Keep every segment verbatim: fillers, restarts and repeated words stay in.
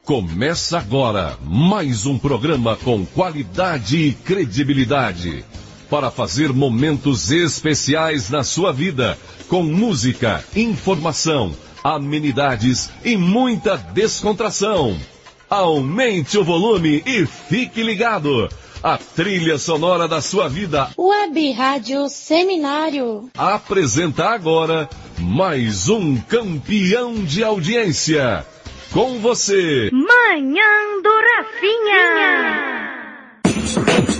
Começa agora mais um programa com qualidade e credibilidade para fazer momentos especiais na sua vida, com música, informação, amenidades e muita descontração. Aumente o volume e fique ligado. A trilha sonora da sua vida. Web Rádio Seminário. Apresenta agora mais um campeão de audiência. Com você, Manhã do Rafinha.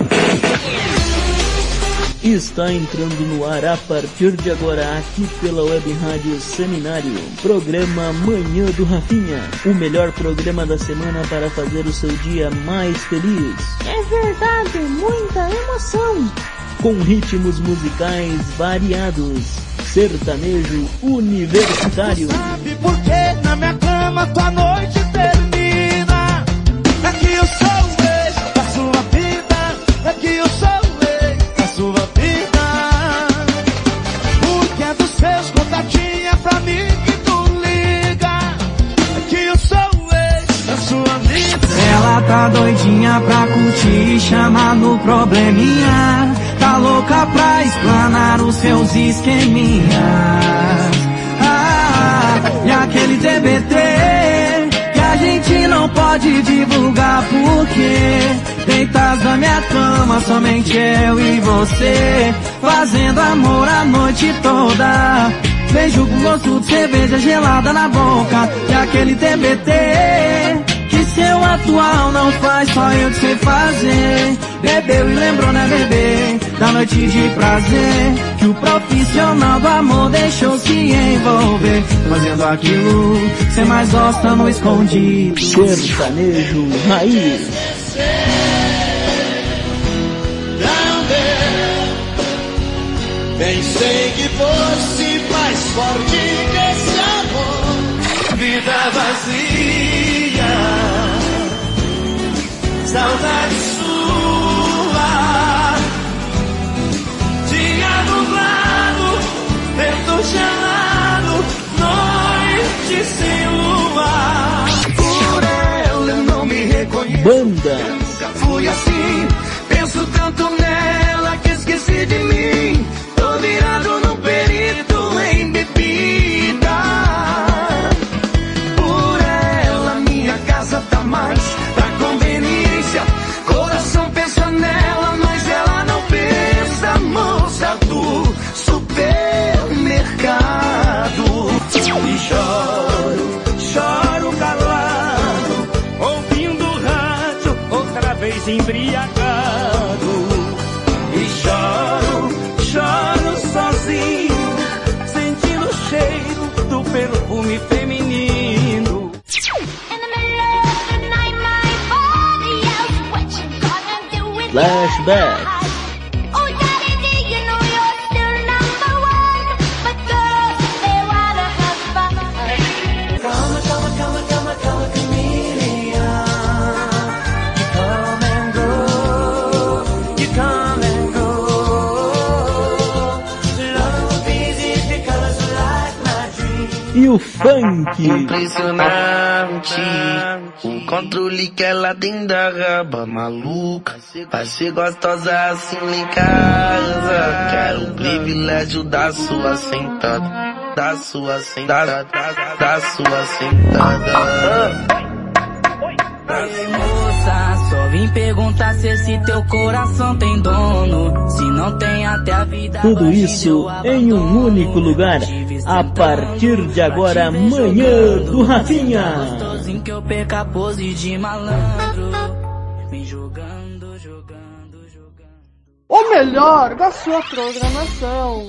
Está entrando no ar a partir de agora aqui pela Web Rádio Seminário, programa Manhã do Rafinha, o melhor programa da semana para fazer o seu dia mais feliz. É verdade, muita emoção. Com ritmos musicais variados, sertanejo universitário. Sabe por que na minha cama tua noite termina? É que eu sou o ex da sua vida, é que eu sou o ex da sua vida. Porque é dos seus contatinhos pra mim que tu liga. É que eu sou o ex da sua vida. Ela tá doidinha pra curtir e chamar no probleminha. Tá louca pra explanar os seus esqueminhas. Ah, e aquele T B T que a gente não pode divulgar porque deitas na minha cama, somente eu e você, fazendo amor a noite toda. Beijo com gosto de cerveja gelada na boca. E aquele T B T que seu atual não faz, só eu que sei fazer. Bebeu e lembrou, né, bebê, da noite de prazer que o profissional do amor deixou se envolver, fazendo aquilo que cê mais gosta no escondido. Sertanejo raiz. Pensei que fosse mais forte que esse amor. Vida vazia, saudade sua. Dia nublado, vento gelado, noite sem lua. Por ela eu não me reconheço. Banda. Eu nunca fui assim. Penso tanto nela que esqueci de mim. Tô virado num perito em bebida. Por ela minha casa tá mais pra conveniência. Coração pensa nela, mas ela não pensa. Moça do supermercado. E choro, choro calado, ouvindo rádio, outra vez embriagado. E choro, choro sozinho, sentindo o cheiro do perfume feminino. Flashback. E o funk. Impressionante, o controle que ela tem da raba maluca. Vai ser gostosa assim lá em casa. Quero o privilégio da sua sentada, da sua sentada, da, da sua sentada. Ei, moça, só vim perguntar se esse teu coração tem dono. Se não tem, até a vida. Tudo isso em um único lugar. A partir de agora, Manhã do Rafinha. Que eu perca a pose de malandro. Vem jogando, jogando, jogando. O melhor da sua programação.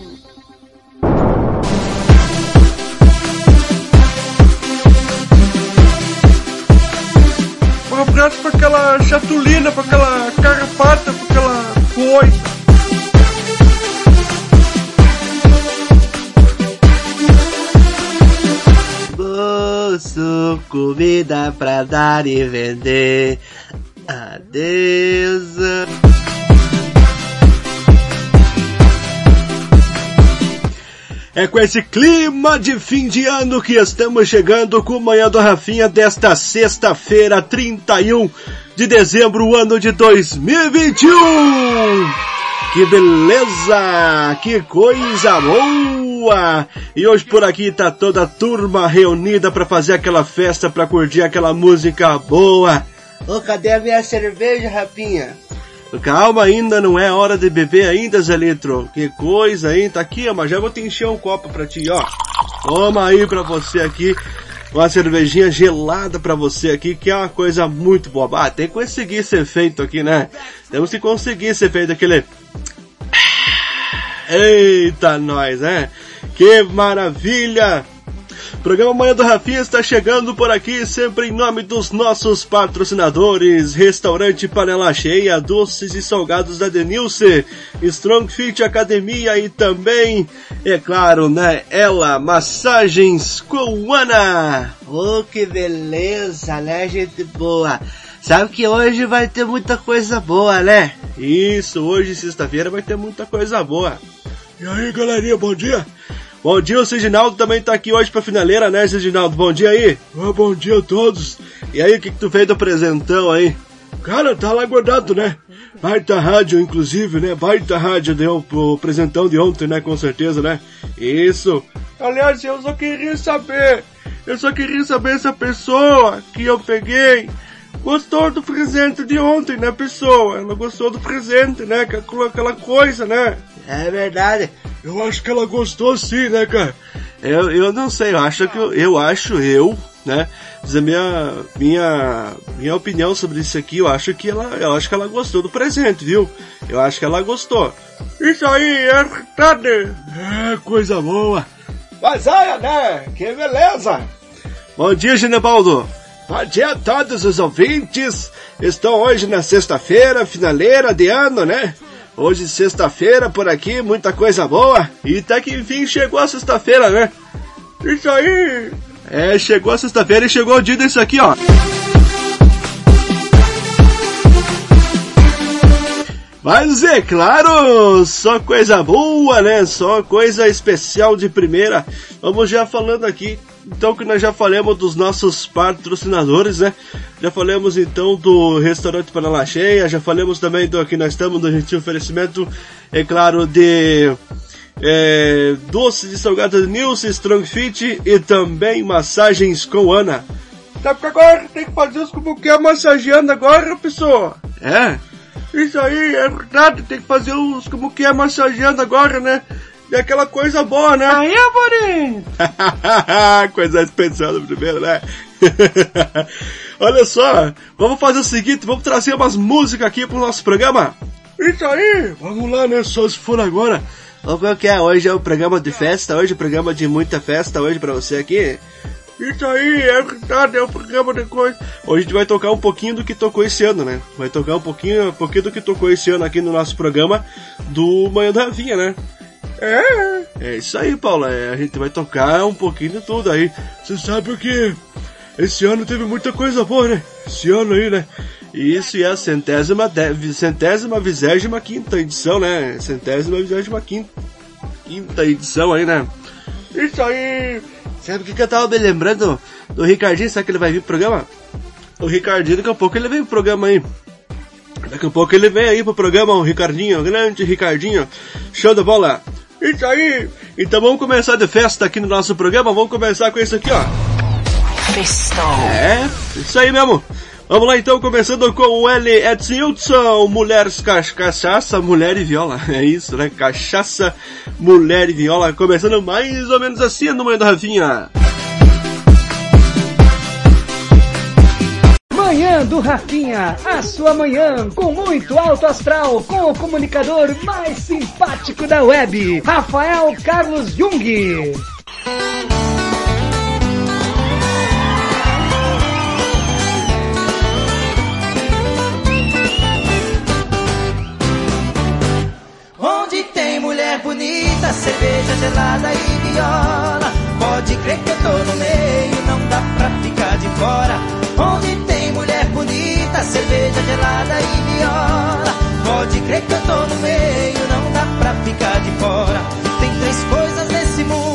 Um abraço pra aquela chatulina, pra aquela carrapata, pra aquela coisa. Bolso, comida pra dar e vender. Adeus. É com esse clima de fim de ano que estamos chegando com o Manhã do Rafinha desta sexta-feira, trinta e um de dezembro, ano de dois mil e vinte e um. Que beleza! Que coisa boa! E hoje por aqui tá toda a turma reunida pra fazer aquela festa, pra curtir aquela música boa. Ô, cadê a minha cerveja, Rafinha? Calma, ainda não é hora de beber ainda, Zé Litro. Que coisa, hein? Tá aqui, ó, mas já vou te encher um copo pra ti, ó. Toma aí pra você aqui, uma cervejinha gelada pra você aqui, que é uma coisa muito boa. Ah, tem que conseguir ser feito aqui, né? Temos que conseguir ser feito aquele... Eita, nós, né? Que maravilha! O programa Manhã do Rafinha está chegando por aqui, sempre em nome dos nossos patrocinadores: Restaurante Panela Cheia, doces e salgados da Denilce, Strong Fit Academia e também, é claro, né, ela, Massagens com Ana. Oh, que beleza, né, gente boa? Sabe que hoje vai ter muita coisa boa, né? Isso, hoje, sexta-feira, vai ter muita coisa boa. E aí, galerinha, bom dia? Bom dia, o Siginaldo também tá aqui hoje pra finaleira, né, Siginaldo? Bom dia aí. Oh, bom dia a todos. E aí, o que que tu fez do presentão aí? Cara, tá lá guardado, né? Baita rádio, inclusive, né? Baita rádio deu o presentão de ontem, né? Com certeza, né? Isso. Aliás, eu só queria saber, eu só queria saber se a pessoa que eu peguei gostou do presente de ontem, né, pessoa? Ela gostou do presente, né? Aquela coisa, né? É verdade. Eu acho que ela gostou sim, né, cara? Eu, eu não sei, eu acho que eu, eu acho, eu, né? Dizer minha, minha, minha opinião sobre isso aqui, eu acho que ela, eu acho que ela gostou do presente, viu? Eu acho que ela gostou. Isso aí é verdade. É, coisa boa. Mas olha, né? Que beleza. Bom dia, Genebaldo. Bom dia a todos os ouvintes. Estão hoje na sexta-feira, finaleira de ano, né? Hoje, sexta-feira, por aqui, muita coisa boa. E até que enfim chegou a sexta-feira, né? Isso aí! É, chegou a sexta-feira e chegou o dia disso aqui, ó. Mas é claro, só coisa boa, né? Só coisa especial de primeira. Vamos já falando aqui, então, que nós já falamos dos nossos patrocinadores, né? Já falamos então do Restaurante Panela Cheia, já falamos também do que nós estamos no gentil oferecimento, é claro, de é, doces de salgado de Nilce, Strong Fit e também massagens com Ana. Sabe que agora tem que fazer os como que é massageando agora, pessoa? É? Isso aí, é verdade, tem que fazer os como que é massageando agora, né? É aquela coisa boa, né? Aí, Amorim! Coisa especial do primeiro, né? Olha só, vamos fazer o seguinte, vamos trazer umas músicas aqui pro nosso programa. Isso aí! Vamos lá, né? Só se for agora. Vamos ver o que é, hoje é o programa de festa, hoje é o programa de muita festa, hoje pra você aqui. Isso aí, é verdade, é o programa de coisa. Hoje a gente vai tocar um pouquinho do que tocou esse ano, né? Vai tocar um pouquinho, um pouquinho do que tocou esse ano aqui no nosso programa do Manhã da Rafinha, né? É. É isso aí, Paula. É, a gente vai tocar um pouquinho de tudo aí. Você sabe o que? Esse ano teve muita coisa boa, né? Esse ano aí, né? Isso, e a centésima, de, centésima, vigésima quinta edição, né? Centésima, vigésima quinta, quinta edição aí, né? Isso aí. Sabe o que, que eu tava me lembrando do Ricardinho? Sabe que ele vai vir pro programa? O Ricardinho, daqui a pouco ele vem pro programa aí. Daqui a pouco ele vem aí pro programa, o Ricardinho, o grande Ricardinho. Show de bola. Isso aí! Então vamos começar de festa aqui no nosso programa, vamos começar com isso aqui, ó. Festão! É, isso aí mesmo. Vamos lá então, começando com o L. Edson Hudson, Mulheres, Cachaça, Mulher e Viola. É isso, né? Cachaça, Mulher e Viola. Começando mais ou menos assim no Manhã da Rafinha. Manhã do Rafinha, a sua manhã com muito alto astral, com o comunicador mais simpático da web, Rafael Carlos Jung. Onde tem mulher bonita, cerveja gelada e viola, pode crer que eu tô no meio, não dá pra ficar de fora. Onde tem mulher bonita, cerveja gelada e viola, crer que eu tô no meio, não dá pra ficar de fora. Tem três coisas nesse mundo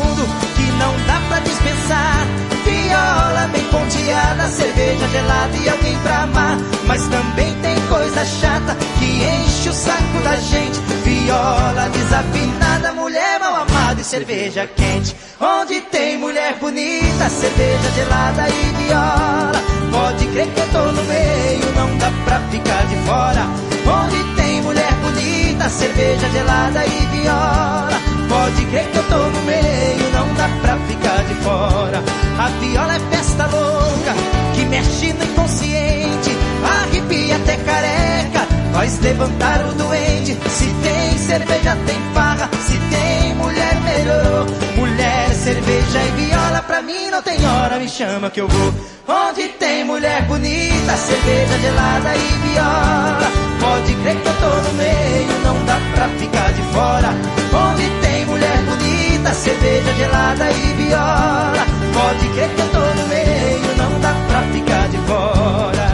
cerveja gelada e alguém pra amar. Mas também tem coisa chata que enche o saco da gente. Viola desafinada, mulher mal amada e cerveja quente. Onde tem mulher bonita, cerveja gelada e viola, pode crer que eu tô no meio, não dá pra ficar de fora. Onde tem mulher bonita, cerveja gelada e viola, pode crer que eu tô no meio, não dá pra ficar de fora. A viola é festa louca, que mexe no inconsciente, arrepia até careca, faz levantar o doente. Se tem cerveja tem farra, se tem mulher melhorou. Mulher, cerveja e viola, pra mim não tem hora, me chama que eu vou. Onde tem mulher bonita, cerveja gelada e viola, pode crer que eu tô no meio, não dá pra ficar de fora. Onde tem mulher bonita, cerveja gelada e viola, pode crer que eu tô no meio, não dá pra ficar de fora.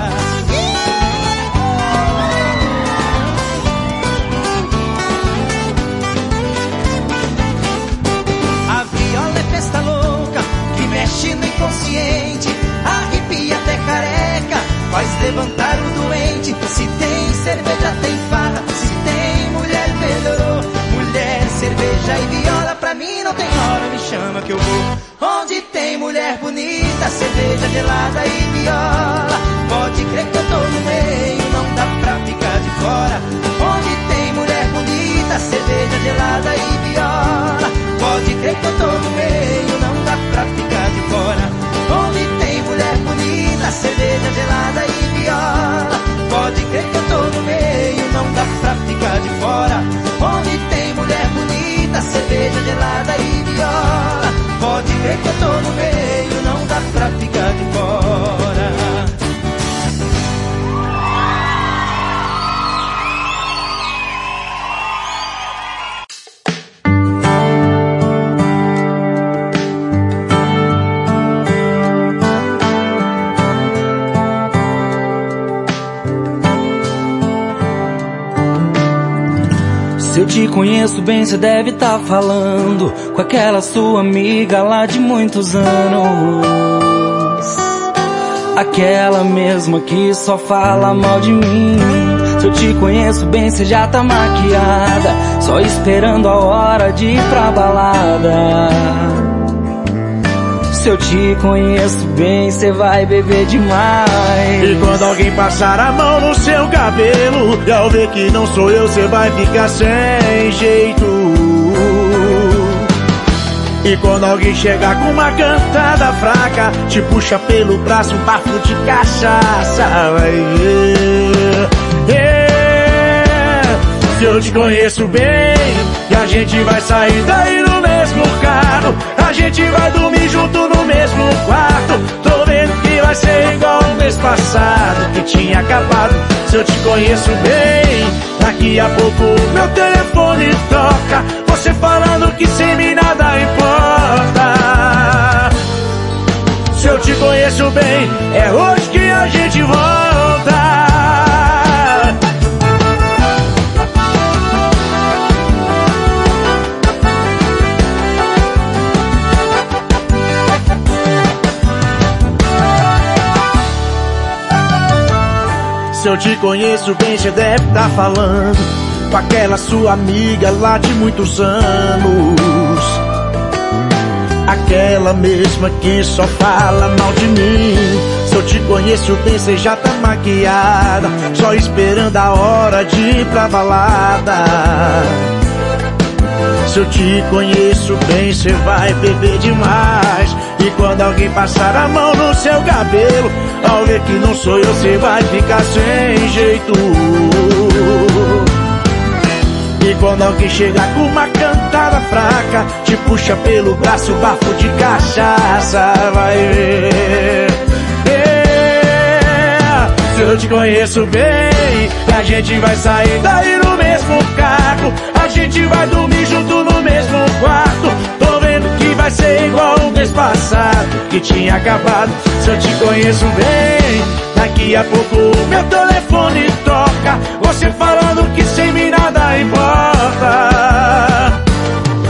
A viola é festa louca, que mexe no inconsciente, arrepia até careca, faz levantar o doente. Se tem cerveja tem farra, se tem mulher melhorou. Mulher, cerveja e viola, pra mim não tem hora, me chama que eu vou. Onde tem mulher bonita, cerveja gelada e viola, pode crer que eu tô no meio, não dá pra ficar de fora. Onde tem mulher bonita, cerveja gelada e viola, pode crer que eu tô no meio, não dá pra ficar de fora. Onde tem mulher bonita, cerveja gelada e viola, pode crer que eu tô no meio, não dá pra ficar de fora. Onde tem mulher bonita, cerveja gelada e viola, pode crer que eu tô no meio, não dá pra ficar de fora. Se eu te conheço bem, cê deve tá falando com aquela sua amiga lá de muitos anos. Aquela mesma que só fala mal de mim. Se eu te conheço bem, cê já tá maquiada, só esperando a hora de ir pra balada. Se eu te conheço bem, cê vai beber demais. E quando alguém passar a mão no seu cabelo, e ao ver que não sou eu, cê vai ficar sem jeito. E quando alguém chegar com uma cantada fraca, te puxa pelo braço, um bafo de cachaça, vai ver. Yeah. Se eu te conheço bem, e a gente vai sair daí no mesmo carro, a gente vai dormir junto no mesmo quarto. Tô vendo que vai ser igual o mês passado, que tinha acabado. Se eu te conheço bem, daqui a pouco meu telefone toca, você falando que sem mim nada importa. Se eu te conheço bem, é hoje que a gente volta. Se eu te conheço bem, cê deve tá falando com aquela sua amiga lá de muitos anos. Aquela mesma que só fala mal de mim. Se eu te conheço bem, cê já tá maquiada, só esperando a hora de ir pra balada. Se eu te conheço bem, cê vai beber demais. E quando alguém passar a mão no seu cabelo, ao ver que não sou eu, cê vai ficar sem jeito. E quando alguém chegar com uma cantada fraca, te puxa pelo braço, bafo de cachaça, vai ver. Yeah. Se eu te conheço bem, a gente vai sair daí no mesmo carro, a gente vai dormir junto no mesmo quarto. Tô vendo que vai ser igual o mês passado, que tinha acabado. Se eu te conheço bem, daqui a pouco meu telefone toca, você falando que sem mim nada importa.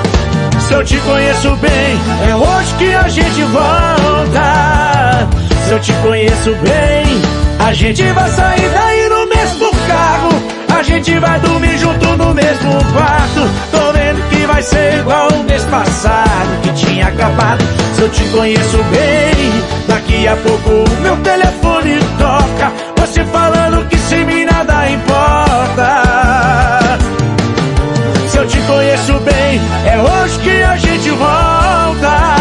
Se eu te conheço bem, é hoje que a gente volta. Se eu te conheço bem, a gente vai sair daí no mesmo carro, a gente vai dormir junto no mesmo quarto. Tô vendo que vai ser igual o mês passado, que tinha acabado. Se eu te conheço bem, daqui a pouco o meu telefone toca, você falando que sem mim nada importa. Se eu te conheço bem, é hoje que a gente volta.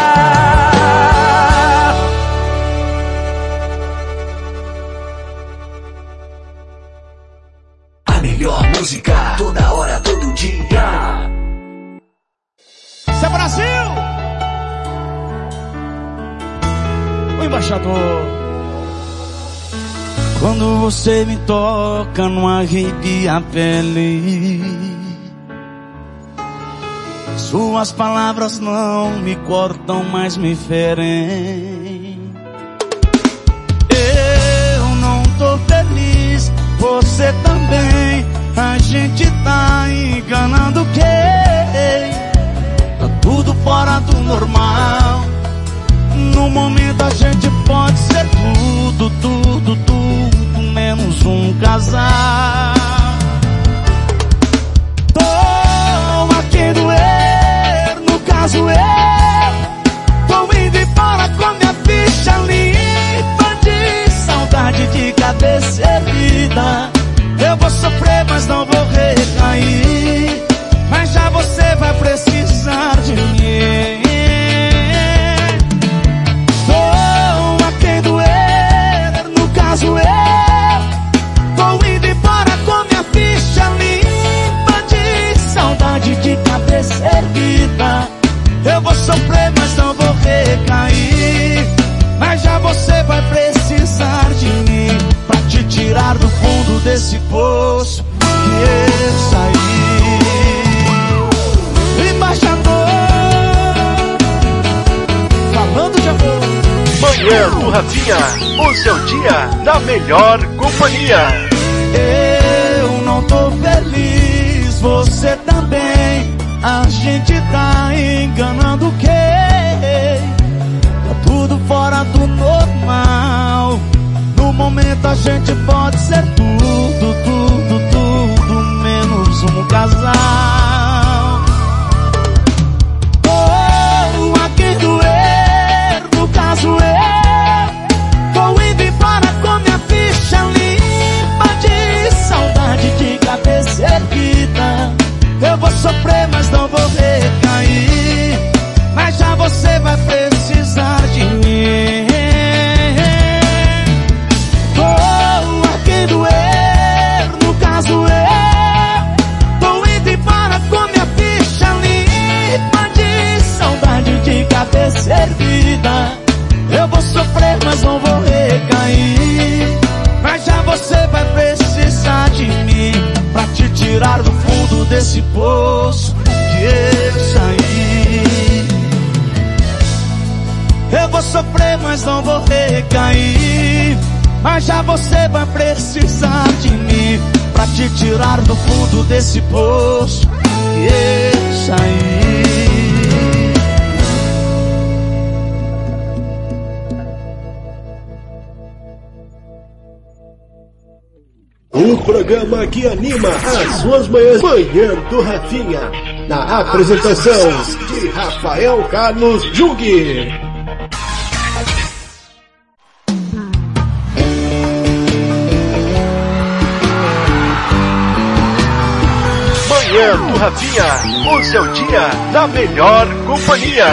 A melhor música, toda hora, todo dia. Isso é Brasil! O embaixador. Quando você me toca, não arrepia a pele. Suas palavras não me cortam, mas me ferem. Eu não tô feliz, você também. A gente tá enganando quem? Tá tudo fora do normal. No momento a gente pode ser tudo, tudo, tudo, menos um casal. Tô aqui doer, no caso eu tô indo embora com minha ficha limpa de saudade de cabeça erguida. Eu vou sofrer, mas não vou recair, mas já você vai precisar de mim. Tô aqui doer, no caso eu tô indo embora com minha ficha limpa de saudade de cabeça erguida. Eu vou sofrer, mas não vou recair, mas já você vai precisar de mim pra te tirar do fundo desse poço que eu saí. Embaixador, falando de amor. Manhã do Rafinha, o seu dia na melhor companhia. Eu não tô feliz, você também. A gente tá enganando quem? Tá tudo fora do normal. No momento a gente pode ser tudo, tudo, tudo, menos um casal. Oh, aqui doer, no caso eu tô indo embora com minha ficha limpa de saudade de cabeça erguida. Eu vou sofrer, mas não vou recair, mas já você vai precisar de mim. Tô aqui doer, no caso eu tô indo embora com minha ficha limpa de saudade de cabeça erguida. Eu vou sofrer, mas não vou recair, mas já você vai precisar de mim pra te tirar do fundo desse poço que eu saí. Eu vou sofrer, mas não vou recair, mas já você vai precisar de mim pra te tirar do fundo desse poço que eu saí. Um programa que anima as suas manhãs. Manhã do Rafinha. Na apresentação de Rafael Carlos Jung. Manhã do Rafinha. O seu dia na melhor companhia.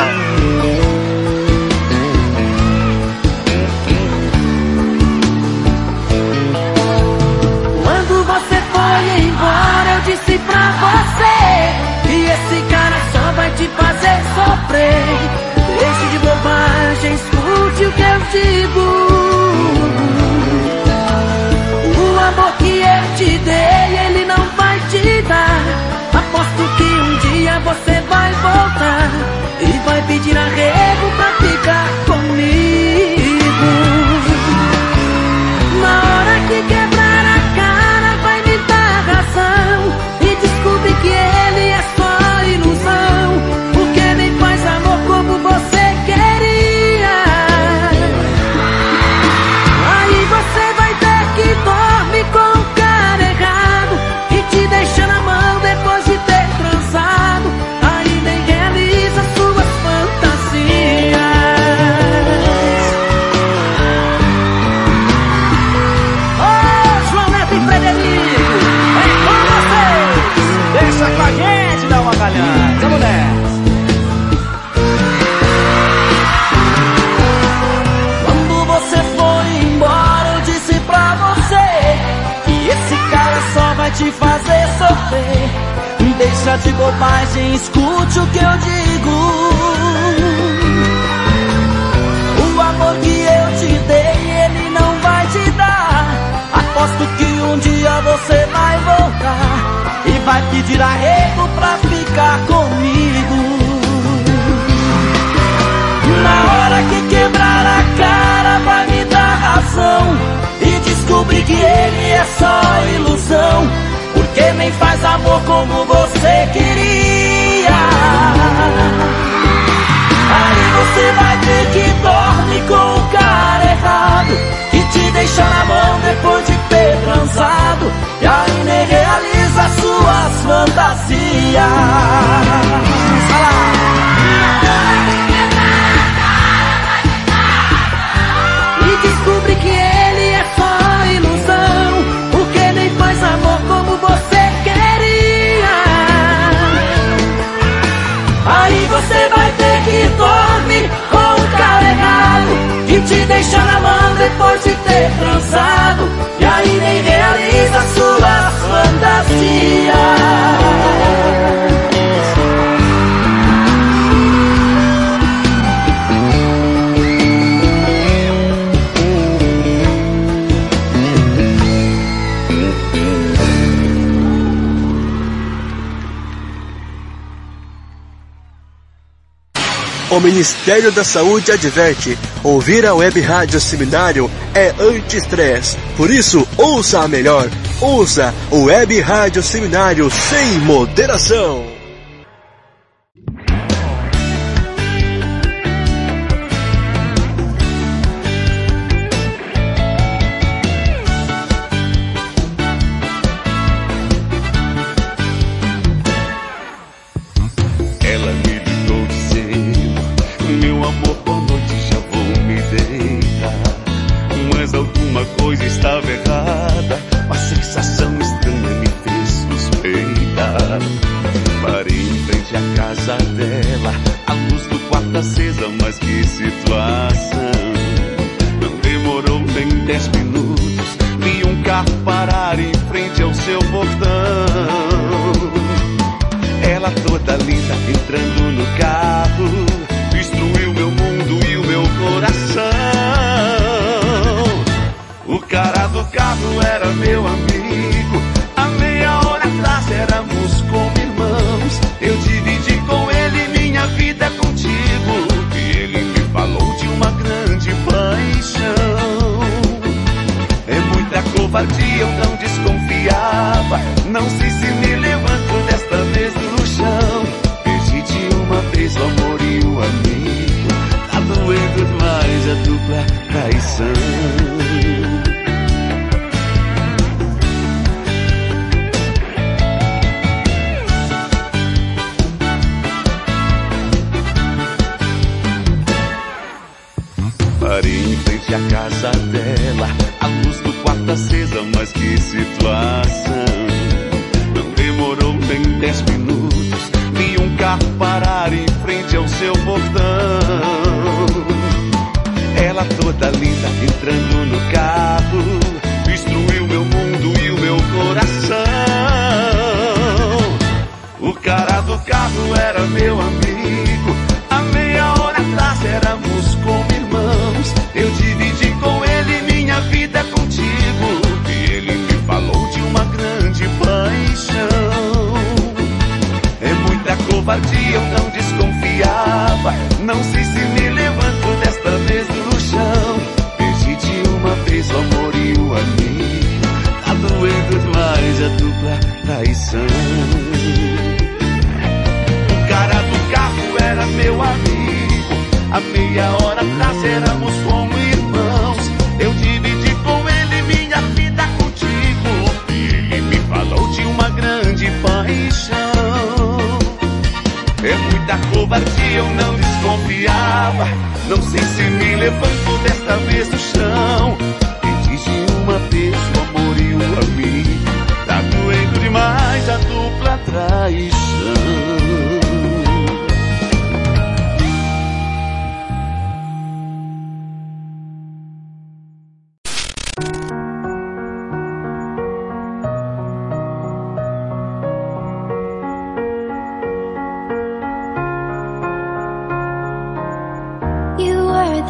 Embora, eu disse pra você que esse cara só vai te fazer sofrer. Deixe de bobagem, escute o que eu digo. O amor que eu te dei, ele não vai te dar. Aposto que um dia você vai voltar e vai pedir arrego pra ficar comigo. Na hora que quebrar a cara, vai me dar razão e descobrir que ele é só ilusão, porque nem faz amor como você queria. vai te fazer sofrer. Deixa de bobagem, escute o que eu digo. O amor que eu te dei, ele não vai te dar. Aposto que um dia você vai voltar e vai pedir arrego pra ficar comigo. Na hora que quebrar a cara vai me dar razão e descobrir que ele é só ilusão, porque nem faz amor como você queria. Aí você vai ver que dorme com o cara errado, que te deixa na mão depois de ter transado, e aí nem realiza suas fantasias. E descobre que ele é só ilusão, porque nem faz amor como você queria. Aí você vai ter que dormir com o cara errado, que te deixa na mão depois de ter transado, e aí nem realiza suas fantasias. O Ministério da Saúde adverte: ouvir a Web Rádio Seminário é anti-estresse. Por isso, ouça a melhor. Ouça o Web Rádio Seminário sem moderação.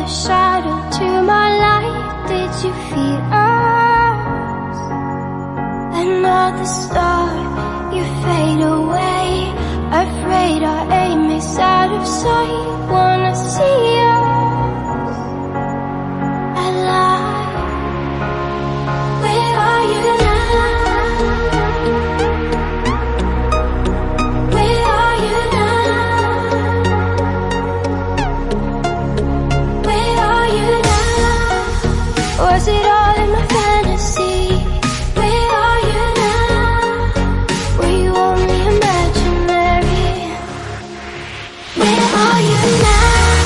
shadow to my light. Did you feel us? Another star, you fade away. Afraid our aim is out of sight. Wanna see us alive. Where are you now? Where are you now? Where are you now? Was it all in my fantasy? Where are you now? Were you only imaginary? Where are you now?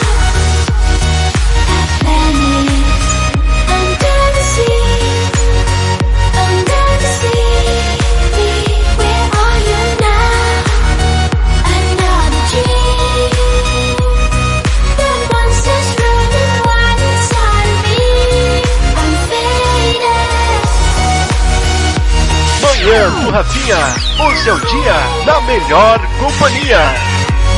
Manhã do Rafinha, o seu dia na melhor companhia.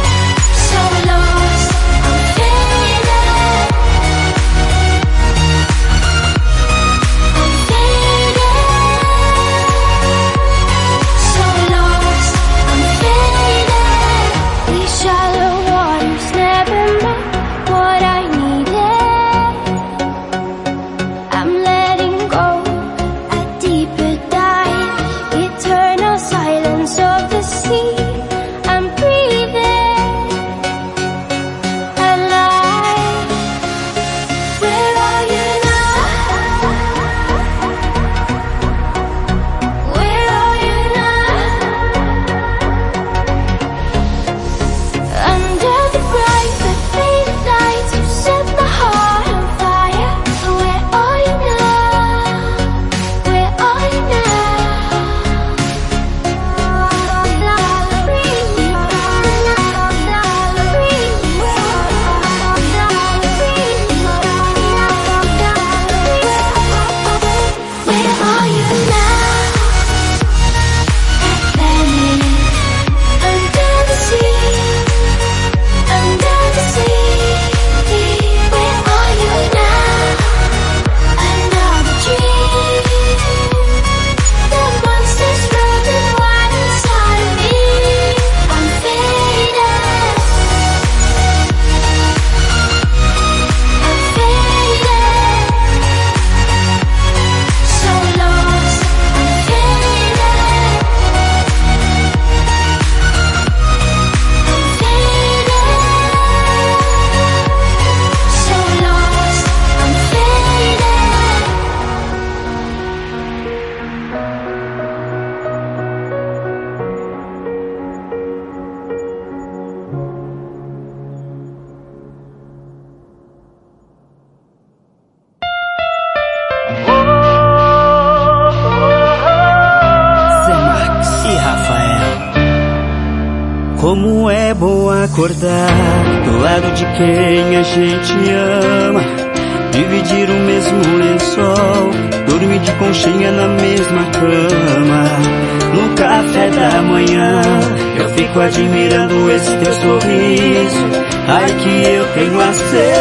Como é bom acordar do lado de quem a gente ama, dividir o mesmo lençol, dormir de conchinha na mesma cama. No café da manhã eu fico admirando esse teu sorriso. Ai que eu tenho a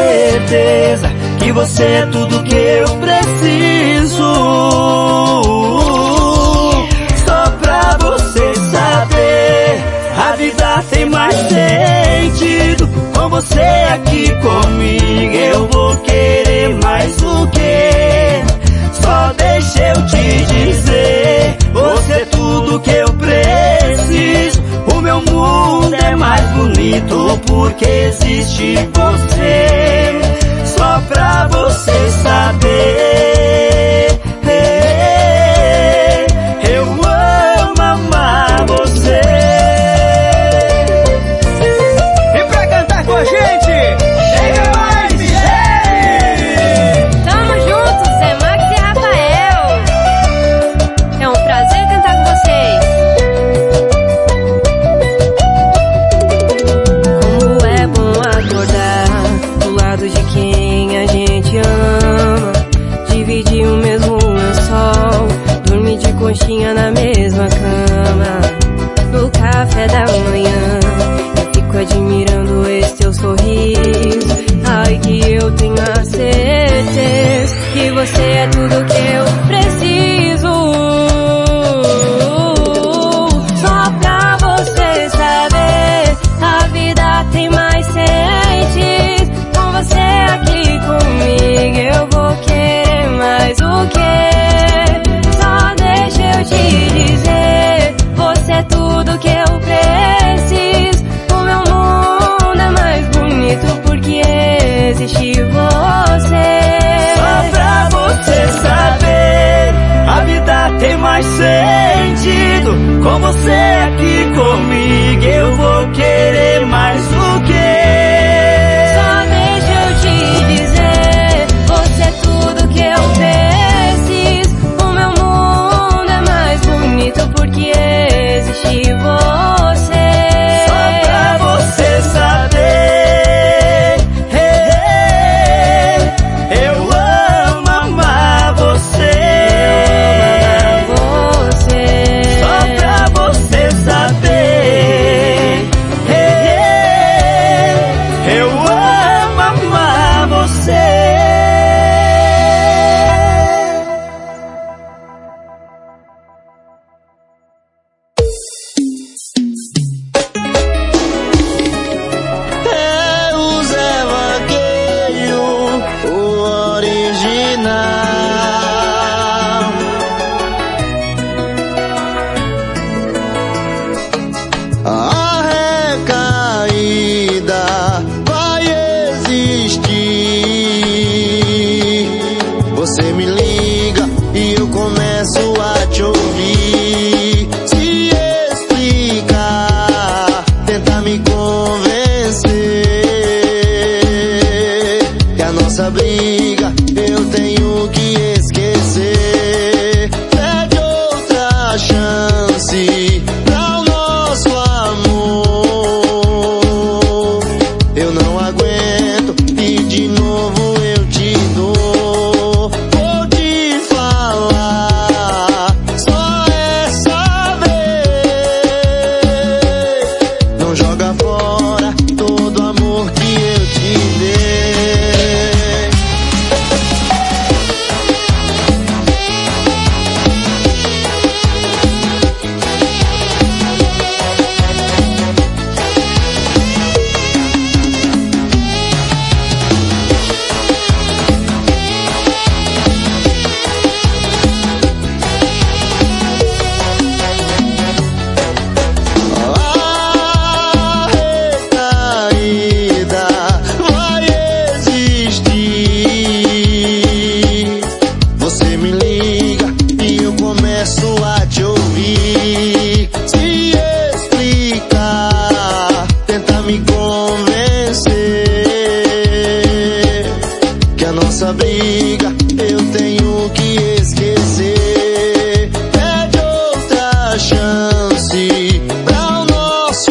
certeza que você é tudo que eu preciso. Só pra você saber, a vida tem mais sentido com você aqui comigo. Eu vou querer mais o quê? Só deixa eu te dizer, você é tudo que eu preciso. O meu mundo é mais bonito porque existe você. Só pra você saber, eu amo amar você. Conchinha na mesma cama, no café da manhã eu fico admirando esse teu sorriso. Ai sei que eu tenho a certeza que você é tudo que eu preciso. Só pra você saber, a vida tem mais sentido. Com você aqui comigo, eu vou querer mais o quê? Só deixa eu te dizer, você é tudo que eu preciso. O meu mundo é mais bonito porque existe você. Só pra você saber, a vida tem mais sentido. Com você aqui comigo, eu vou querer mais o quê? Só deixa eu te dizer, você é tudo que eu preciso. O meu mundo é mais bonito porque existe você. Só pra você saber, eu amo amar você. Eu amo você. Só pra você saber, eu amo amar você. É o Zé Vaqueiro, o original. A recaída vai existir. Você me liga e eu começo a te ouvir. Se explicar, tentar me convencer que a nossa briga eu tenho que esquecer. Pede outra chance pra o nosso amor. Eu não aguento e de novo eu te dou. Vou te falar só essa vez. Não joga fora todo o amor que eu te dei. A recaída vai existir. Você me liga e eu começo a te ouvir. Se explicar, tentar me convencer que a nossa briga eu tenho que esquecer. Pede outra chance pra o nosso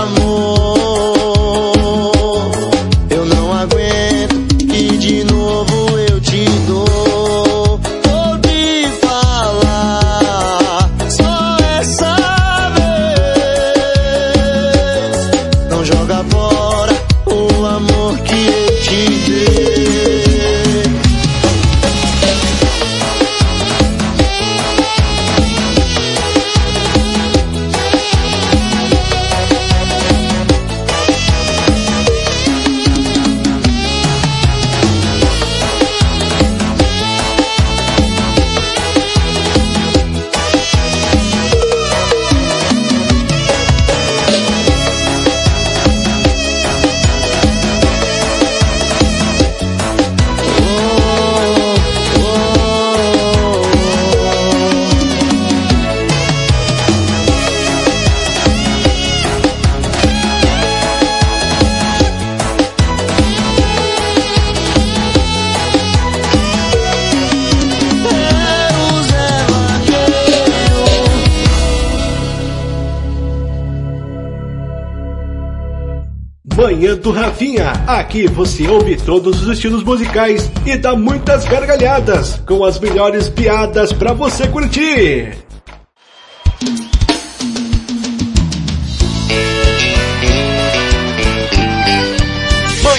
amor. Eu não aguento e de novo eu te dou. Vou te falar só essa vez. Não joga fora o amor que eu te dei. Manhã do Rafinha. Aqui você ouve todos os estilos musicais e dá muitas gargalhadas com as melhores piadas pra você curtir.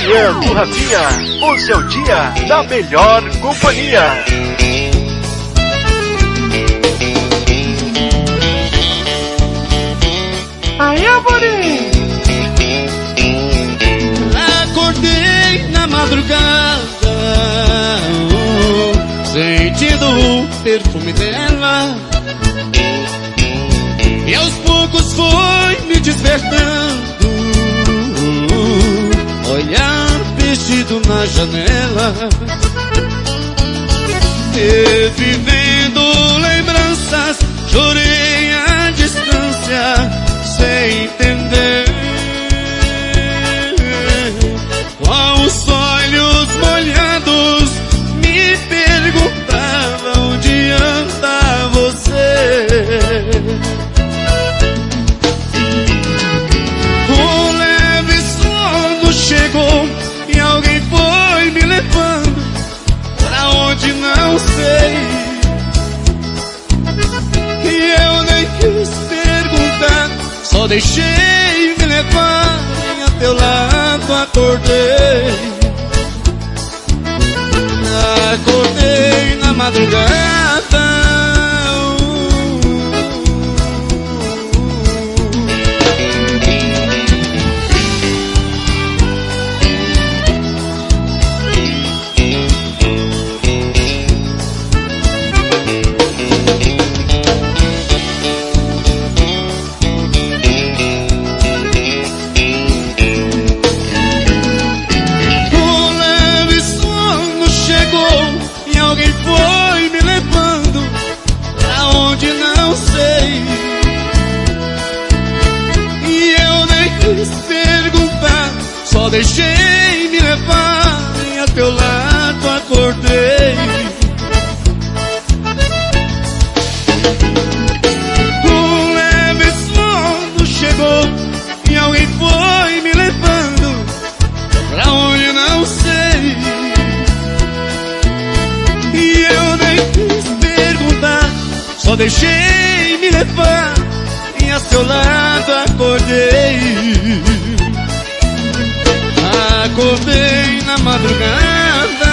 Manhã do Rafinha, o seu dia na melhor companhia. Aí, Amorim! Acordei na madrugada, sentindo o perfume dela, e aos poucos foi me despertando, olhar vestido na janela, revivendo lembranças, chorei à distância, sem entender. Com os olhos molhados me perguntava onde anda você. Um leve sono chegou e alguém foi me levando pra onde não sei. E eu nem quis perguntar, só deixei me levar e a teu lado acordei. Acordei na madrugada, só deixei me levar e a teu lado acordei. Um leve sono chegou e alguém foi me levando pra onde não sei. E eu nem quis perguntar, só deixei me levar e a seu lado acordei. Acordei na madrugada,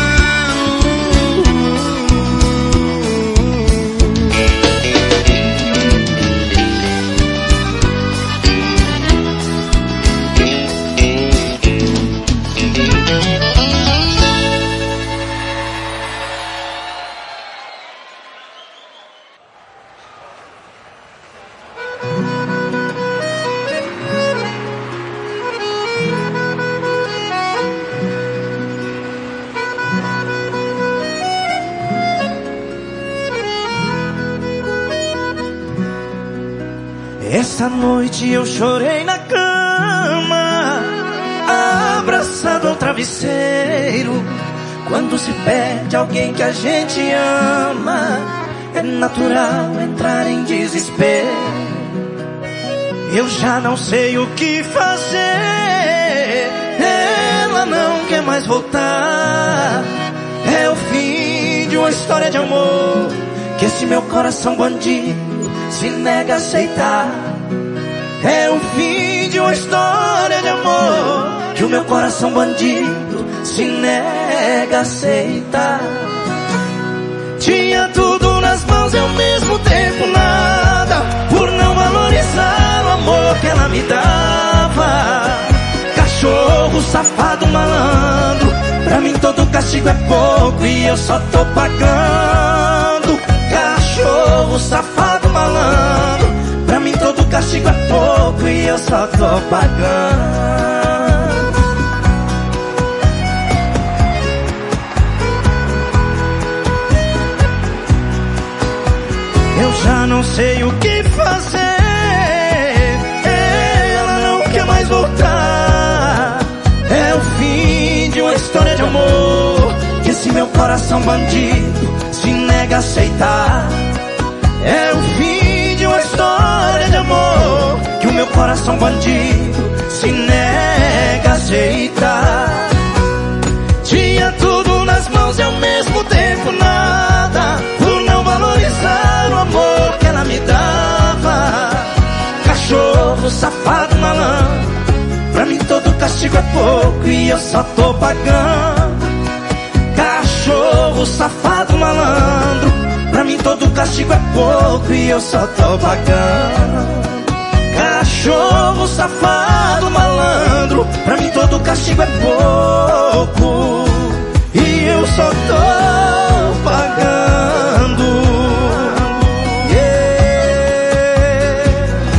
essa noite eu chorei na cama, abraçado ao travesseiro. Quando se perde alguém que a gente ama, é natural entrar em desespero. Eu já não sei o que fazer, ela não quer mais voltar. É o fim de uma história de amor que esse meu coração bandido se nega a aceitar. É o fim de uma história de amor que o meu coração bandido se nega a aceitar. Tinha tudo nas mãos e ao mesmo tempo nada, por não valorizar o amor que ela me dava. Cachorro, safado, malandro, pra mim todo castigo é pouco e eu só tô pagando. Cachorro, safado, malandro, pra mim todo castigo é pouco e eu só tô pagando. Eu já não sei o que fazer, ela não quer mais voltar. É o fim de uma história de amor que esse meu coração bandido se nega a aceitar. É o fim de uma história de amor que o meu coração bandido se nega a aceitar. Tinha tudo nas mãos e ao mesmo tempo nada, por não valorizar o amor que ela me dava. Cachorro, safado, malandro, pra mim todo castigo castigo é pouco e eu só tô pagando. Cachorro, safado, malandro, pra mim todo castigo é pouco e eu só tô pagando. Cachorro, safado, malandro, pra mim todo castigo é pouco e eu só tô pagando. Yeah.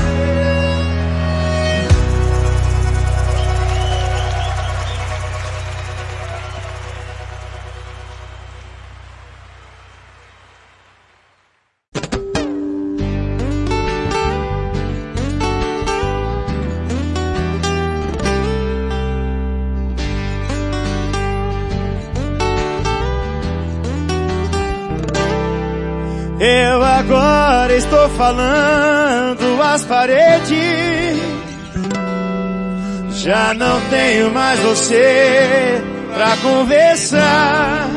Eu agora estou falando às paredes. Já não tenho mais você pra conversar.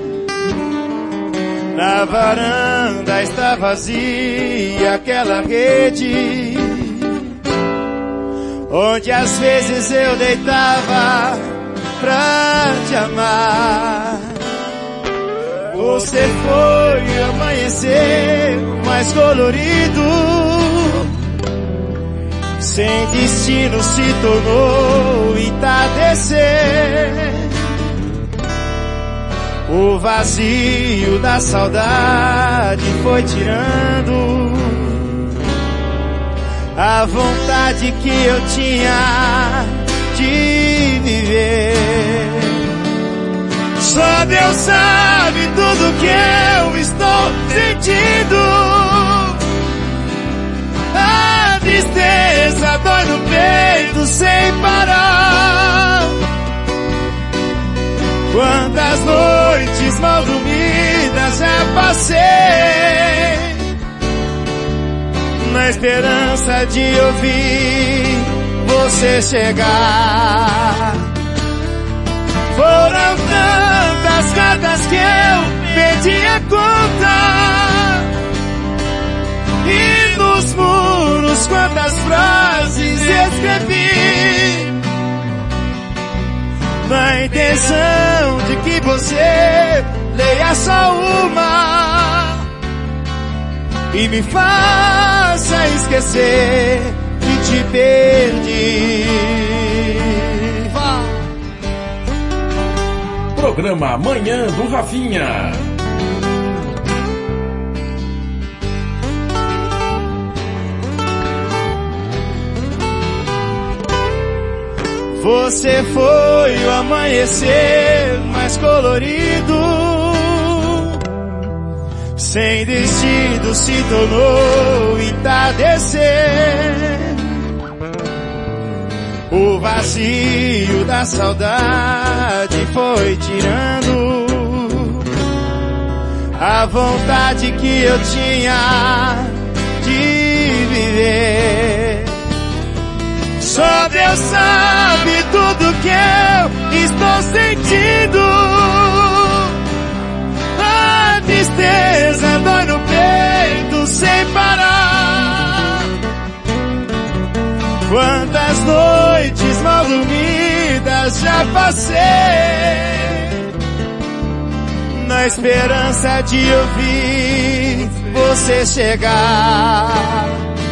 Na varanda está vazia aquela rede onde às vezes eu deitava pra te amar. Você foi amanhecer mais colorido, sem destino se tornou entardecer. O vazio da saudade foi tirando a vontade que eu tinha de viver. Só Deus sabe tudo que eu estou sentindo. A tristeza dói no peito sem parar. Quantas noites mal dormidas já passei, na esperança de ouvir você chegar. Foram tantas cartas que eu perdi a conta, e nos muros quantas frases escrevi, na intenção de que você leia só uma e me faça esquecer que te perdi. Programa Manhã do Rafinha. Você foi o amanhecer mais colorido, sem destino se tornou entardecer. O vazio da saudade foi tirando a vontade que eu tinha de viver. Só Deus sabe tudo que eu estou sentindo. A tristeza dói no peito sem parar. Quantas noites mal dormidas já passei, na esperança de ouvir você chegar.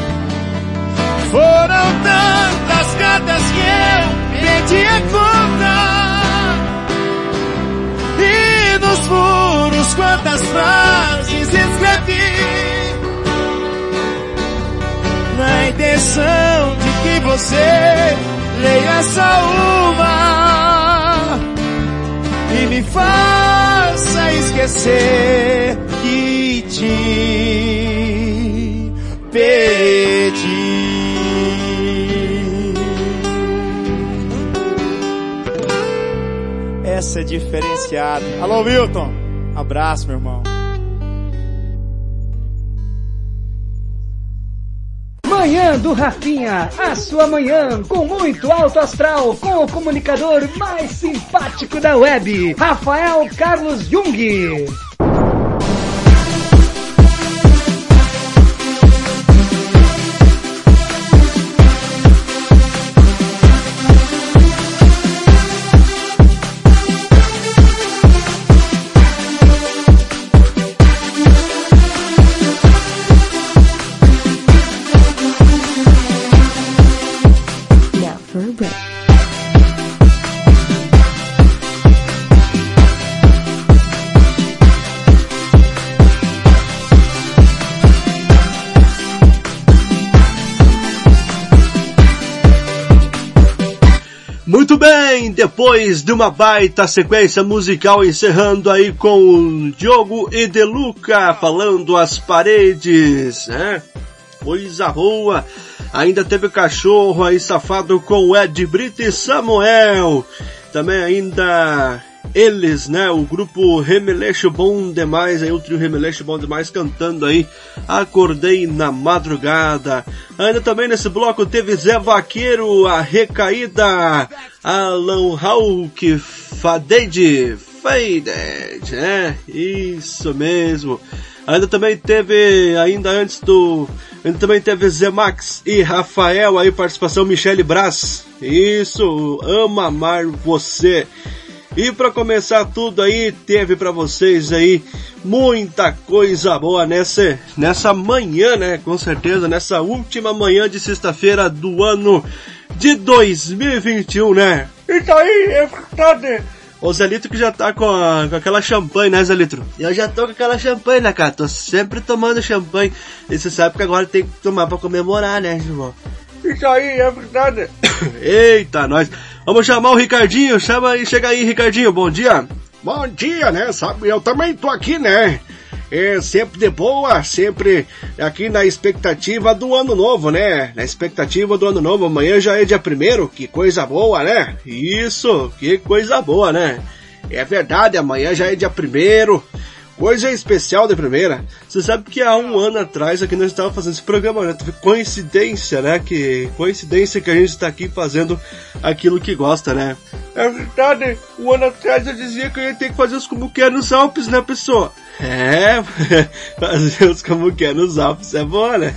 Foram tantas cartas que eu perdi a conta, e nos furos quantas frases escrevi, na intenção de que você leia só uma e me faça esquecer que te perdi. Essa é diferenciada. Alô, Milton. Abraço, meu irmão. Manhã do Rafinha, a sua manhã com muito alto astral, com o comunicador mais simpático da web, Rafael Carlos Jung. bem, depois de uma baita sequência musical, encerrando aí com Diogo e De Luca falando As Paredes, né? Coisa boa. Ainda teve Cachorro aí Safado com Ed Brito e Samuel. Também ainda eles, né? O grupo Remeleixo Bom Demais, aí o trio Remeleixo Bom Demais cantando aí Acordei na Madrugada. Ainda também nesse bloco teve Zé Vaqueiro, A Recaída, Alan Hawk, Faded, Faded, né? Isso mesmo. Ainda também teve, ainda antes do... Ainda também teve Zé Max e Rafael, aí participação Michele Brás. Isso, Ama Amar Você. E para começar tudo aí, teve para vocês aí muita coisa boa nessa, nessa manhã, né? Com certeza, nessa última manhã de sexta-feira do ano de dois mil e vinte e um, né? Isso aí, é verdade. O Zé Litro que já tá com, a, com aquela champanhe, né, Zé Litro? Eu já tô com aquela champanhe, né, cara? Tô sempre tomando champanhe. E você sabe que agora tem que tomar pra comemorar, né, João? Isso aí, é verdade. Eita, nós. Vamos chamar o Ricardinho. Chama aí, chega aí, Ricardinho. Bom dia. Bom dia, né? Sabe, eu também tô aqui, né? É sempre de boa, sempre aqui na expectativa do ano novo, né? Na expectativa do ano novo. Amanhã já é dia primeiro, que coisa boa, né? Isso, que coisa boa, né? É verdade, amanhã já é dia primeiro. Coisa especial de primeira. Você sabe que há um ano atrás aqui nós estávamos fazendo esse programa, né? Teve coincidência, né? Que coincidência que a gente está aqui fazendo aquilo que gosta, né? É verdade. Um ano atrás eu dizia que eu ia ter que fazer os como que é nos Alpes, né, pessoa? É, fazer os como que é nos Alpes é bom, né?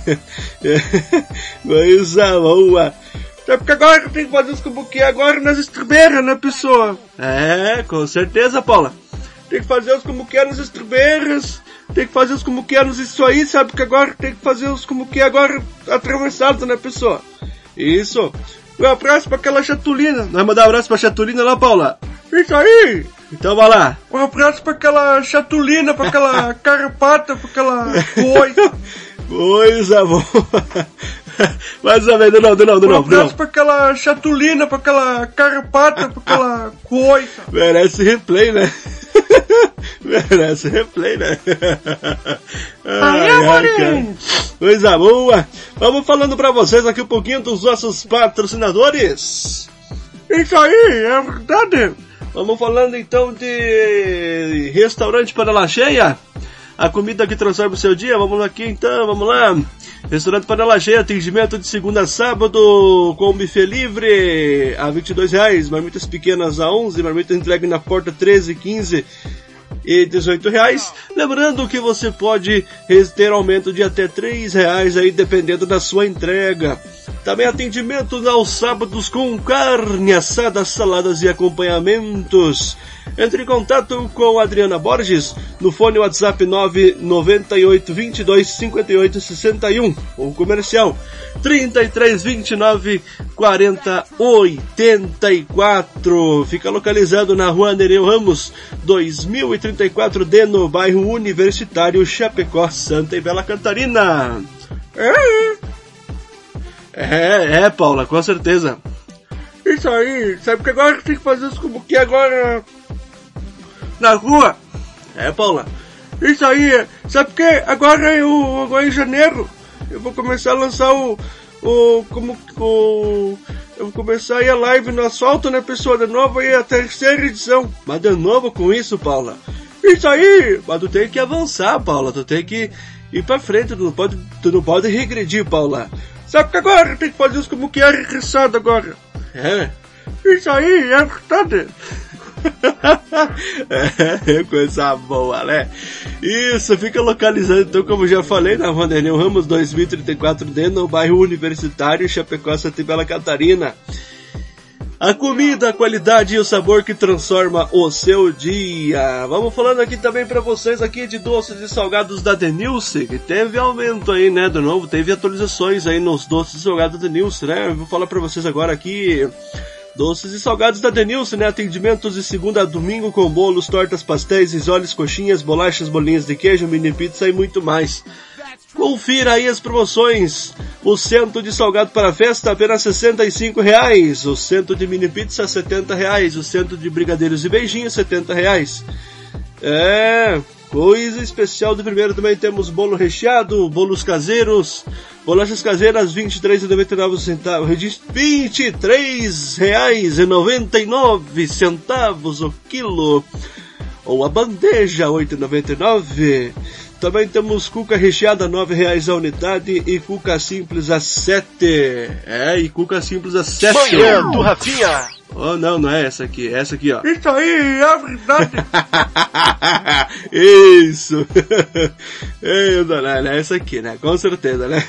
Coisa boa. É porque agora eu tenho que fazer os como que é agora nas estribeiras, né, pessoa? É, com certeza, Paula. Tem que fazer os como que é nos estribeiras, tem que fazer os como que é nos isso aí, sabe? Que agora tem que fazer os como que é agora atravessados, né, pessoa? Isso. Um abraço pra aquela chatulina. Vai mandar um abraço pra chatulina lá, Paula? Isso aí! Então vai lá. Um abraço pra aquela chatulina, pra aquela carapata, pra aquela coisa. Coisa boa. Mais uma vez, de novo, de novo, de novo. Um abraço pra aquela chatulina, pra aquela carapata, pra aquela coisa. Merece replay, né? Merece replay, né? Ai, ai, coisa boa. Vamos falando pra vocês aqui um pouquinho dos nossos patrocinadores. Isso aí, é verdade. Vamos falando então de restaurante Panela Cheia. A comida que transforma o seu dia. Vamos aqui então, vamos lá. Restaurante Panela Cheia, atendimento de segunda a sábado, com buffet livre a vinte e dois reais, marmitas pequenas a onze, marmitas entregue na porta treze, quinze e dezoito reais. Lembrando que você pode ter aumento de até três reais aí, dependendo da sua entrega. Também atendimento aos sábados com carne assada, saladas e acompanhamentos. Entre em contato com a Adriana Borges no fone WhatsApp nove nove oito, vinte e dois, cinquenta e oito, sessenta e um ou comercial trinta e três, vinte e nove, quarenta, oitenta e quatro. Fica localizado na rua Nereu Ramos, dois mil e trinta e quatro D, no bairro Universitário, Chapecó, Santa e Bela Catarina. É, é, é, Paula, com certeza. Isso aí, sabe que agora tem que fazer isso como que agora na rua. É, Paula. Isso aí, sabe que agora eu, agora em janeiro eu vou começar a lançar o, o, como, o, eu vou começar aí a live no asfalto, né, pessoal, de novo aí a terceira edição. Mas de novo com isso, Paula? Isso aí! Mas tu tem que avançar, Paula, tu tem que ir pra frente, tu não pode, tu não pode regredir, Paula. Sabe que agora tem que fazer isso como que é regressado agora. É? Isso aí, é verdade. É, coisa boa, né? Isso, fica localizado, então, como já falei, na Rua Nereu Ramos, dois mil e trinta e quatro D, no bairro Universitário, Chapecó, Santa e Bela Catarina. A comida, a qualidade e o sabor que transforma o seu dia. Vamos falando aqui também pra vocês aqui de doces e salgados da Denilce, que teve aumento aí, né, de novo, teve atualizações aí nos doces e salgados da Denilce, né? Eu vou falar pra vocês agora aqui... Doces e salgados da Denilce, né? Atendimentos de segunda a domingo com bolos, tortas, pastéis, risoles, coxinhas, bolachas, bolinhas de queijo, mini pizza e muito mais. Confira aí as promoções O cento de salgado para festa, apenas sessenta e cinco reais. O cento de mini pizza, setenta reais. O cento de brigadeiros e beijinhos, setenta reais. É, coisa especial de primeiro. Também temos bolo recheado, bolos caseiros, bolachas caseiras, vinte e três reais e noventa e nove centavos. vinte e três reais e noventa e nove centavos o quilo. Ou a bandeja, oito reais e noventa e nove centavos. Também temos cuca recheada, nove reais a unidade, e cuca simples a sete. É, e cuca simples a sete. Manhã do Rafinha. Oh, não, não é essa aqui, é essa aqui, ó. Isso aí, é verdade. Isso. É, não, é essa aqui, né? Com certeza, né?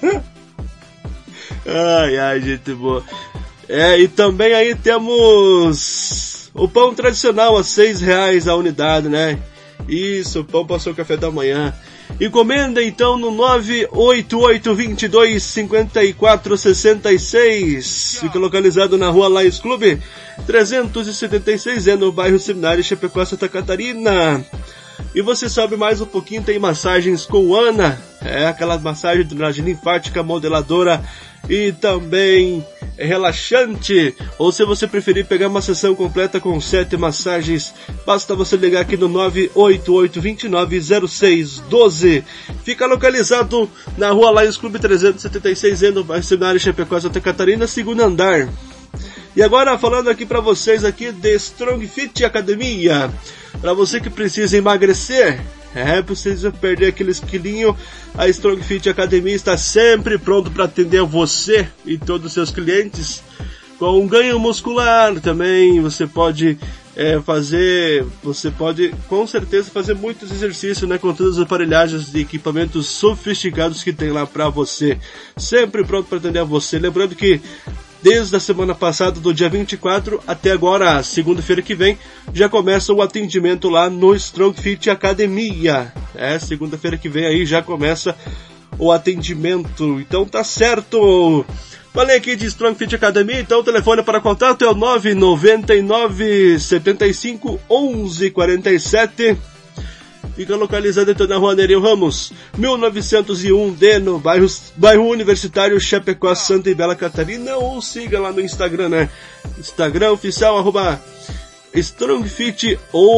Ai, ai, gente boa. É, e também aí temos o pão tradicional a seis reais a unidade, né? Isso, pão passou café da manhã. Encomenda então no nove oito oito, dois dois, cinco quatro seis seis. Fica localizado na rua Lions Clube trezentos e setenta e seis, é no bairro Seminário, Chapecó, Santa Catarina. E você sabe mais um pouquinho, tem massagens com Ana, é aquela massagem de drenagem linfática, modeladora e também relaxante. Ou se você preferir pegar uma sessão completa com sete massagens, basta você ligar aqui no nove oito oito, dois nove zero seis um dois. Fica localizado na rua Lions Clube trezentos e setenta e seis, no bairro Seminário, Chapecó, Santa Catarina, segundo andar. E agora falando aqui para vocês aqui de Strong Fit Academia. Para você que precisa emagrecer, é, precisa perder aqueles quilinhos, a Strong Fit Academia está sempre pronto para atender você e todos os seus clientes com um ganho muscular. Também você pode é, fazer, você pode com certeza fazer muitos exercícios, né, com todas as aparelhagens de equipamentos sofisticados que tem lá para você, sempre pronto para atender a você. Lembrando que desde a semana passada, do dia vinte e quatro até agora, segunda-feira que vem, já começa o atendimento lá no Strong Fit Academia. É, segunda-feira que vem aí já começa o atendimento. Então tá certo. Falei aqui de Strong Fit Academia, então o telefone para contato é o nove nove nove, sete cinco, onze, quarenta e sete. Fica localizado então na rua Nereu Ramos, mil novecentos e um D, no bairro, bairro Universitário, Chapecó, Santa e Bela Catarina. Ou siga lá no Instagram, né? Instagram oficial, arroba StrongFit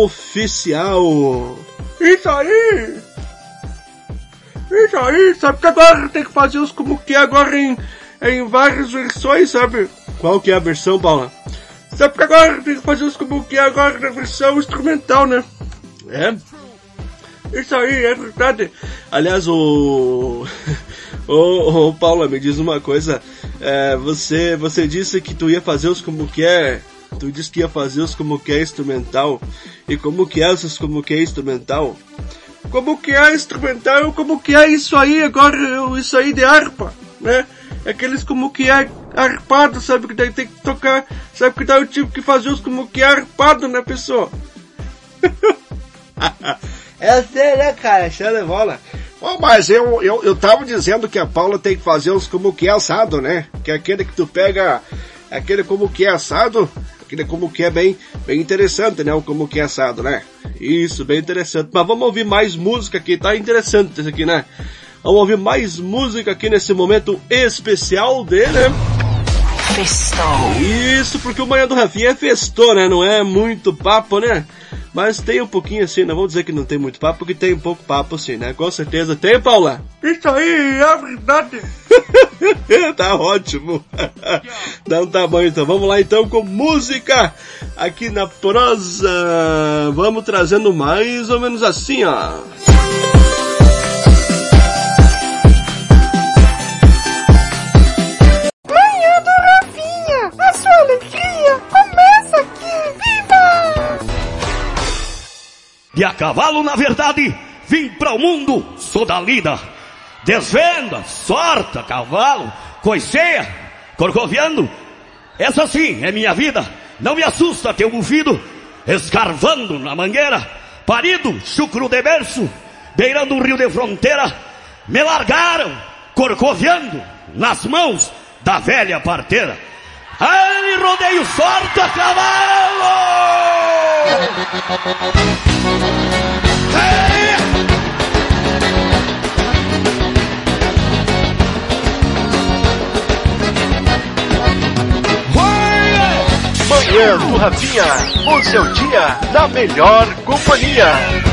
Oficial. Isso aí! Isso aí! Sabe que agora tem que fazer os como que é agora em, em várias versões, sabe? Qual que é a versão, Paula? Sabe que agora tem que fazer os como que é agora na versão instrumental, né? É? Isso aí, é verdade. Aliás, o... Ô, ô, Paula, me diz uma coisa. É, você, você disse que tu ia fazer os como que é... Tu disse que ia fazer os como que é instrumental. E como que é esses como que é instrumental? Como que é instrumental, como que é isso aí agora, isso aí de harpa, né? Aqueles como que é arpado, sabe? Que daí tem que tocar, sabe? Que daí eu tive que fazer os como que é arpado, né, pessoal? Eu sei, né, cara? Show de bola. Oh, mas eu, eu, eu tava dizendo que a Paula tem que fazer os como que é assado, né? Que é aquele que tu pega, aquele como que é assado, aquele como que é bem, bem interessante, né? O como que é assado, né? Isso, bem interessante. Mas vamos ouvir mais música aqui, tá interessante isso aqui, né? Vamos ouvir mais música aqui nesse momento especial dele, né? Festou. Isso, porque o Manhã do Rafinha é festou, né? Não é muito papo, né? Mas tem um pouquinho assim, não vou dizer que não tem muito papo, porque tem um pouco papo assim, né? Com certeza tem, Paula? Isso aí, é verdade. Tá ótimo. Não tá bom, então. Vamos lá então com música aqui na prosa. Vamos trazendo mais ou menos assim, ó. Manhã do Rafinha, a sua alegria começa aqui. Viva! E a cavalo, na verdade, vim para o mundo, sou da lida. Desvenda, sorta, cavalo, coiceia, corcoviando. Essa sim é minha vida, não me assusta teu bufido. Escarvando na mangueira, parido, chucro de berço, beirando um rio de fronteira. Me largaram, corcoviando, nas mãos da velha parteira. Ai, rodeio, sorta, cavalo! Hey! Manhã do Rafinha, o seu dia na melhor companhia.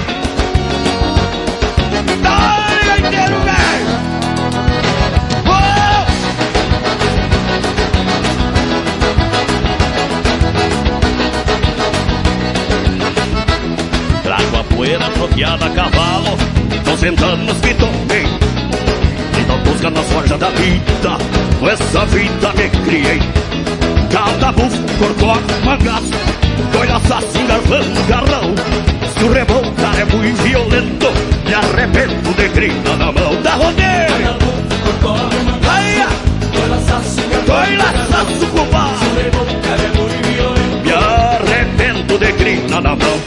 Trago a poeira troteada a cavalo, tô sentando nos que tomei. Então busca na forja da vida, com essa vida me criei. Cada bufo, corcó, mangaço, coi assassino, garfando, garrão. Se o reboucar é muito violento, me arrependo de grina na mão da rodeia. Cada bufo, corcó, mangaço, coi assassino, garfando, garrão. Se o reboucar é muito violento, me arrependo de grina na mão.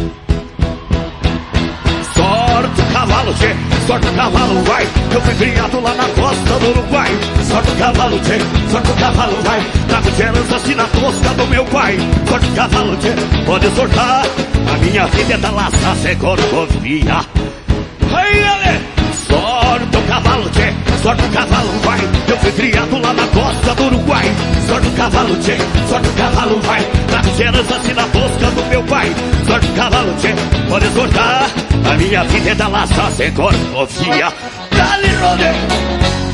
Sorte o cavalo, tchê, sorte o cavalo, vai. Eu fui criado lá na costa do Uruguai. Sorte o cavalo, tchê, sorte o cavalo, vai. Trago de herança assim na tosca do meu pai. Sorte o cavalo, tchê, pode sortar. A minha vida é da laça, cê corcovia. Aí, ale! Sorte o cavalo, tchê, sorte o cavalo, vai. Eu fui criado lá na costa do Uruguai. Sorte o cavalo, tchê, sorte o cavalo, vai. Trago de herança assim na tosca do meu pai. Sorte o cavalo, tchê, pode sortar. A minha vida é da laça, cê corcovia. Dale, rodeio!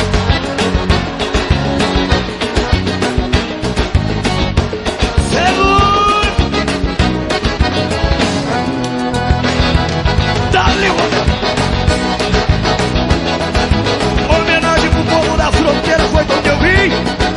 Homenagem pro povo da fronteira, foi quando eu vim.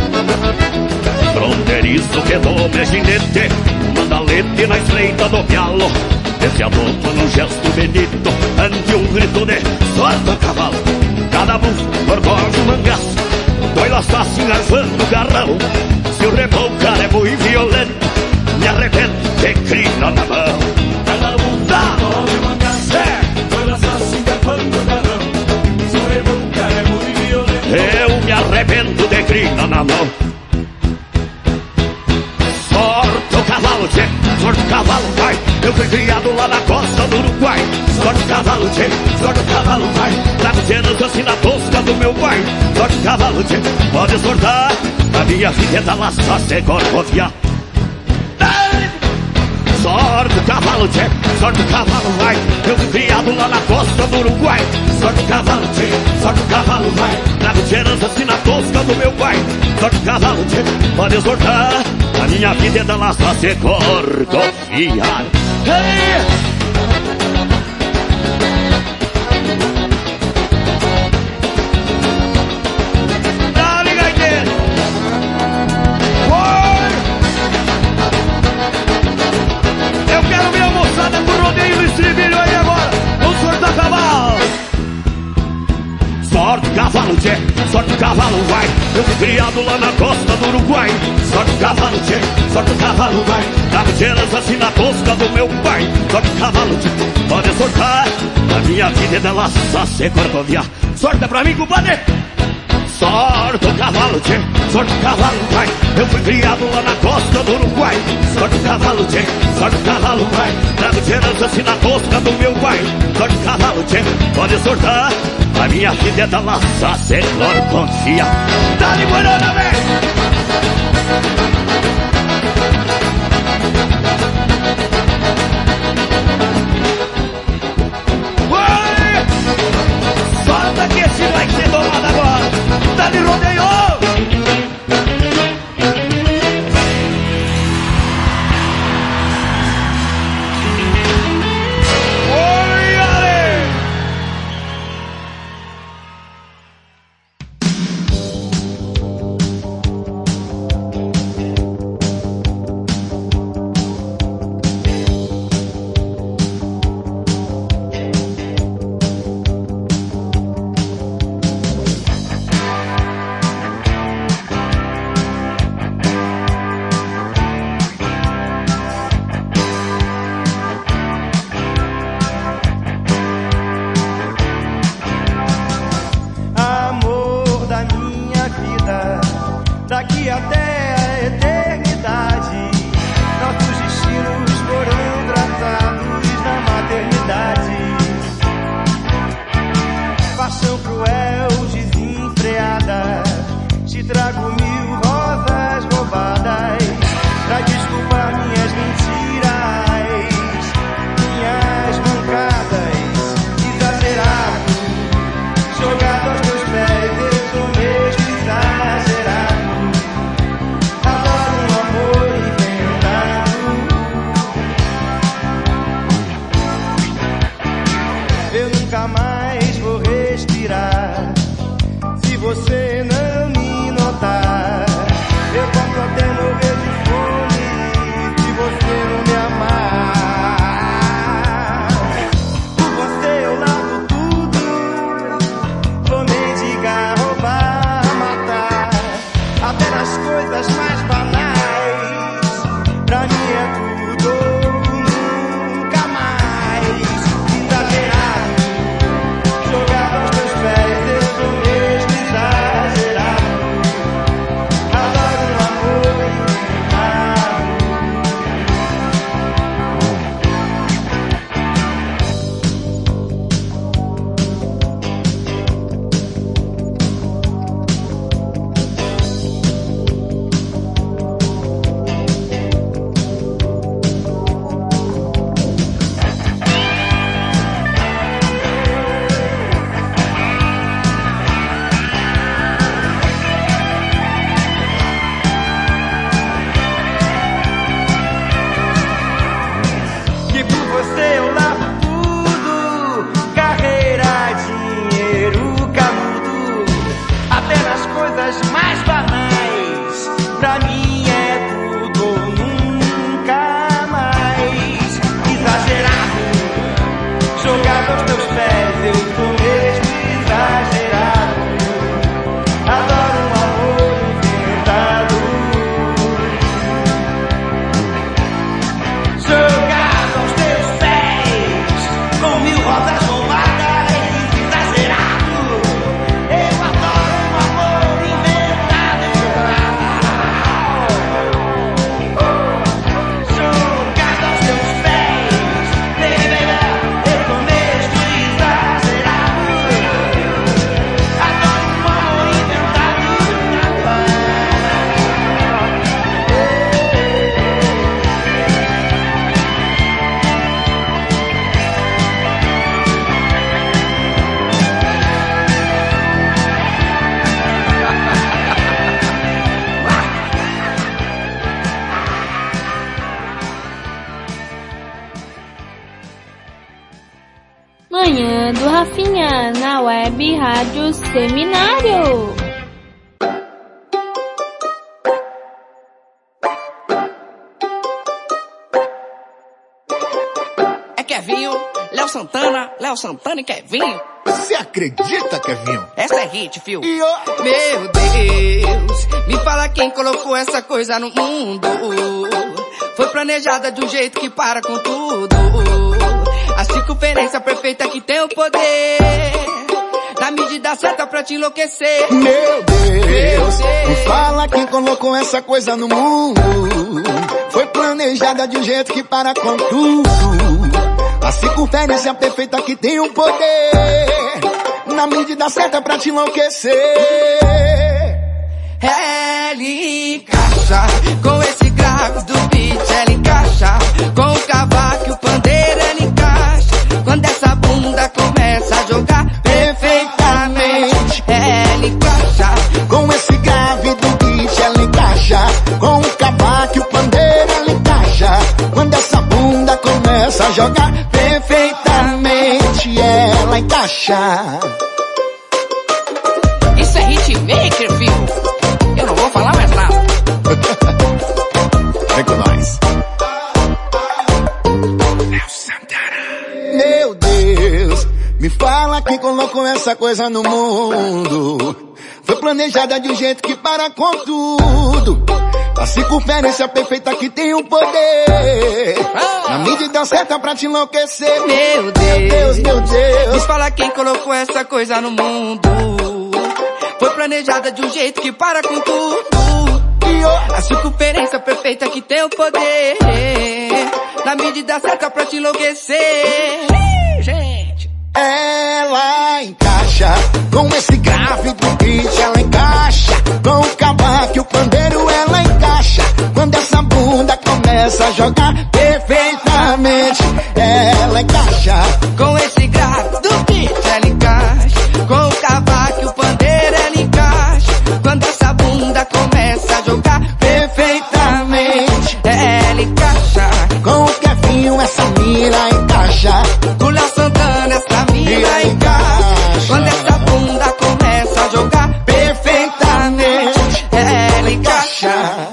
Fronteiriço que nome é ginete, manda lete na estreita do pialo. Esse adota num gesto benito, ante um grito de sorte a cavalo. Cada bufo, corcojo, mangaço, dois assassinos arfando garrão. Se o reboucar é muito violento, me arrependo de crina na mão. Cada bufo, corcojo, mangaço, é, dois assassinos arfando garrão. Se o reboucar é muito violento, eu me arrependo de crina na mão. Sorte o cavalo, tchê, sorte o cavalo, vai. Eu fui criado lá na costa do Uruguai. Sorte o cavalo, tchê, sorte o cavalo, vai. Trago de herança assim na tosca do meu pai. Sorte o cavalo, tchê, pode sortar. A minha filha é da laça, cê corcovia. Sorte o cavalo, tchê, sorte o cavalo, vai. Eu fui criado lá na costa do Uruguai. Sorte o cavalo, tchê, sorte o cavalo, vai. Trago de herança assim na tosca do meu pai. Sorte o cavalo, tchê, pode sortar. A minha vida é da laça, cê corcovia. Hey! Dá-lhe, gaiteiro! Oi! Eu quero ver a moçada do rodeio do estribilho aí agora! Vamos sortar cavalo! Sorte o cavalo, tchê, sorte o cavalo, vai. Eu fui criado lá na costa do Uruguai. Sorte o cavalo, tchê, sorte o cavalo, vai. Trago de herança assim na tosca do meu pai. Sorte o cavalo, tchê, pode sortar. A minha vida é da laça, cê corcovia. Sorte é pra mim, compadre! Sorte o cavalo, tchê, sorte o cavalo, vai. Eu fui criado lá na costa do Uruguai. Sorte o cavalo, tchê, sorte o cavalo, vai. Trago de herança assim na tosca do meu pai. Sorte o cavalo, tchê, pode sortar. A minha vida é da laça, cê corcovia. Dá-lhe morana, velho! Solta que esse vai ser domado agora. Dá-lhe rodeio! daqui até a eternidade. Nossos destinos foram traçados na maternidade. Paixão cruel, desenfreada, te trago mil rosas roubadas pra desculpar Rafinha, na web Rádio Seminário. É Kevinho, Léo Santana, Léo Santana e Kevinho. Você acredita, Kevinho? Essa é hit, fio. Meu Deus, me fala quem colocou essa coisa no mundo. Foi planejada de um jeito que para com tudo. A circunferência perfeita que tem o poder, na medida certa pra te enlouquecer. Meu Deus, me fala quem colocou essa coisa no mundo. Foi planejada de um jeito que para com tudo. A circunferência perfeita que tem o poder, na medida certa pra te enlouquecer. Ela encaixa com esse grave do beat, ela encaixa com o cavaco e o pandeiro, ela encaixa quando essa bunda começa a jogar perfeitamente. Ela encaixa com esse grave do beat, ela encaixa com o cavaco e o pandeiro, ela encaixa quando essa bunda começa a jogar perfeitamente. Ela encaixa. Isso é hitmaker, filho. Eu não vou falar mais nada. Vem com nós. Meu Deus, me fala quem colocou essa coisa no mundo. Foi planejada de um jeito que para com tudo. A circunferência perfeita que tem o poder, na medida certa pra te enlouquecer. Meu Deus, meu Deus, meu Deus. Me fala quem colocou essa coisa no mundo. Foi planejada de um jeito que para com tudo. A circunferência perfeita que tem o poder, na medida certa pra te enlouquecer. Gente, ela encaixa com esse grave do beat, ela encaixa com o cavaco e o pandeiro, ela encaixa quando essa bunda começa a jogar perfeitamente. Ela encaixa com esse grave do beat, ela encaixa com o cavaco e o pandeiro, ela encaixa quando essa bunda começa a jogar perfeitamente. Ela encaixa com o Kevinho, essa mina encaixa com o Léo Santana, essa mina encaixa quando essa bunda começa a jogar perfeitamente. Ela encaixa.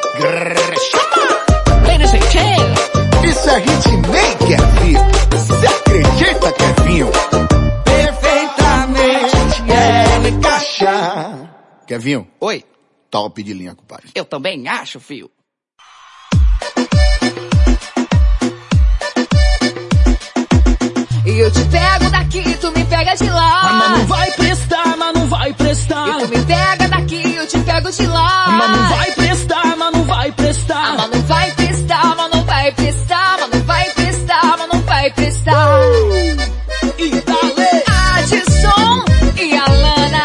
Ladies and gentlemen, isso é hitmaker, filho. Você acredita, Kevinho? Perfeitamente. Ela encaixa. Kevinho. Oi. Top de linha, compadre. Eu também acho, filho. E eu te pego daqui, tu me pega de lá. Ah, mas não vai prestar, mas não vai prestar. E tu me pega daqui, eu te pego de lá. Ah, mas não vai prestar, mas não vai prestar. Ah, mas não vai prestar, mas não vai prestar. Mas não vai prestar, mas não vai prestar. Uh, e dale. Adson e Alana.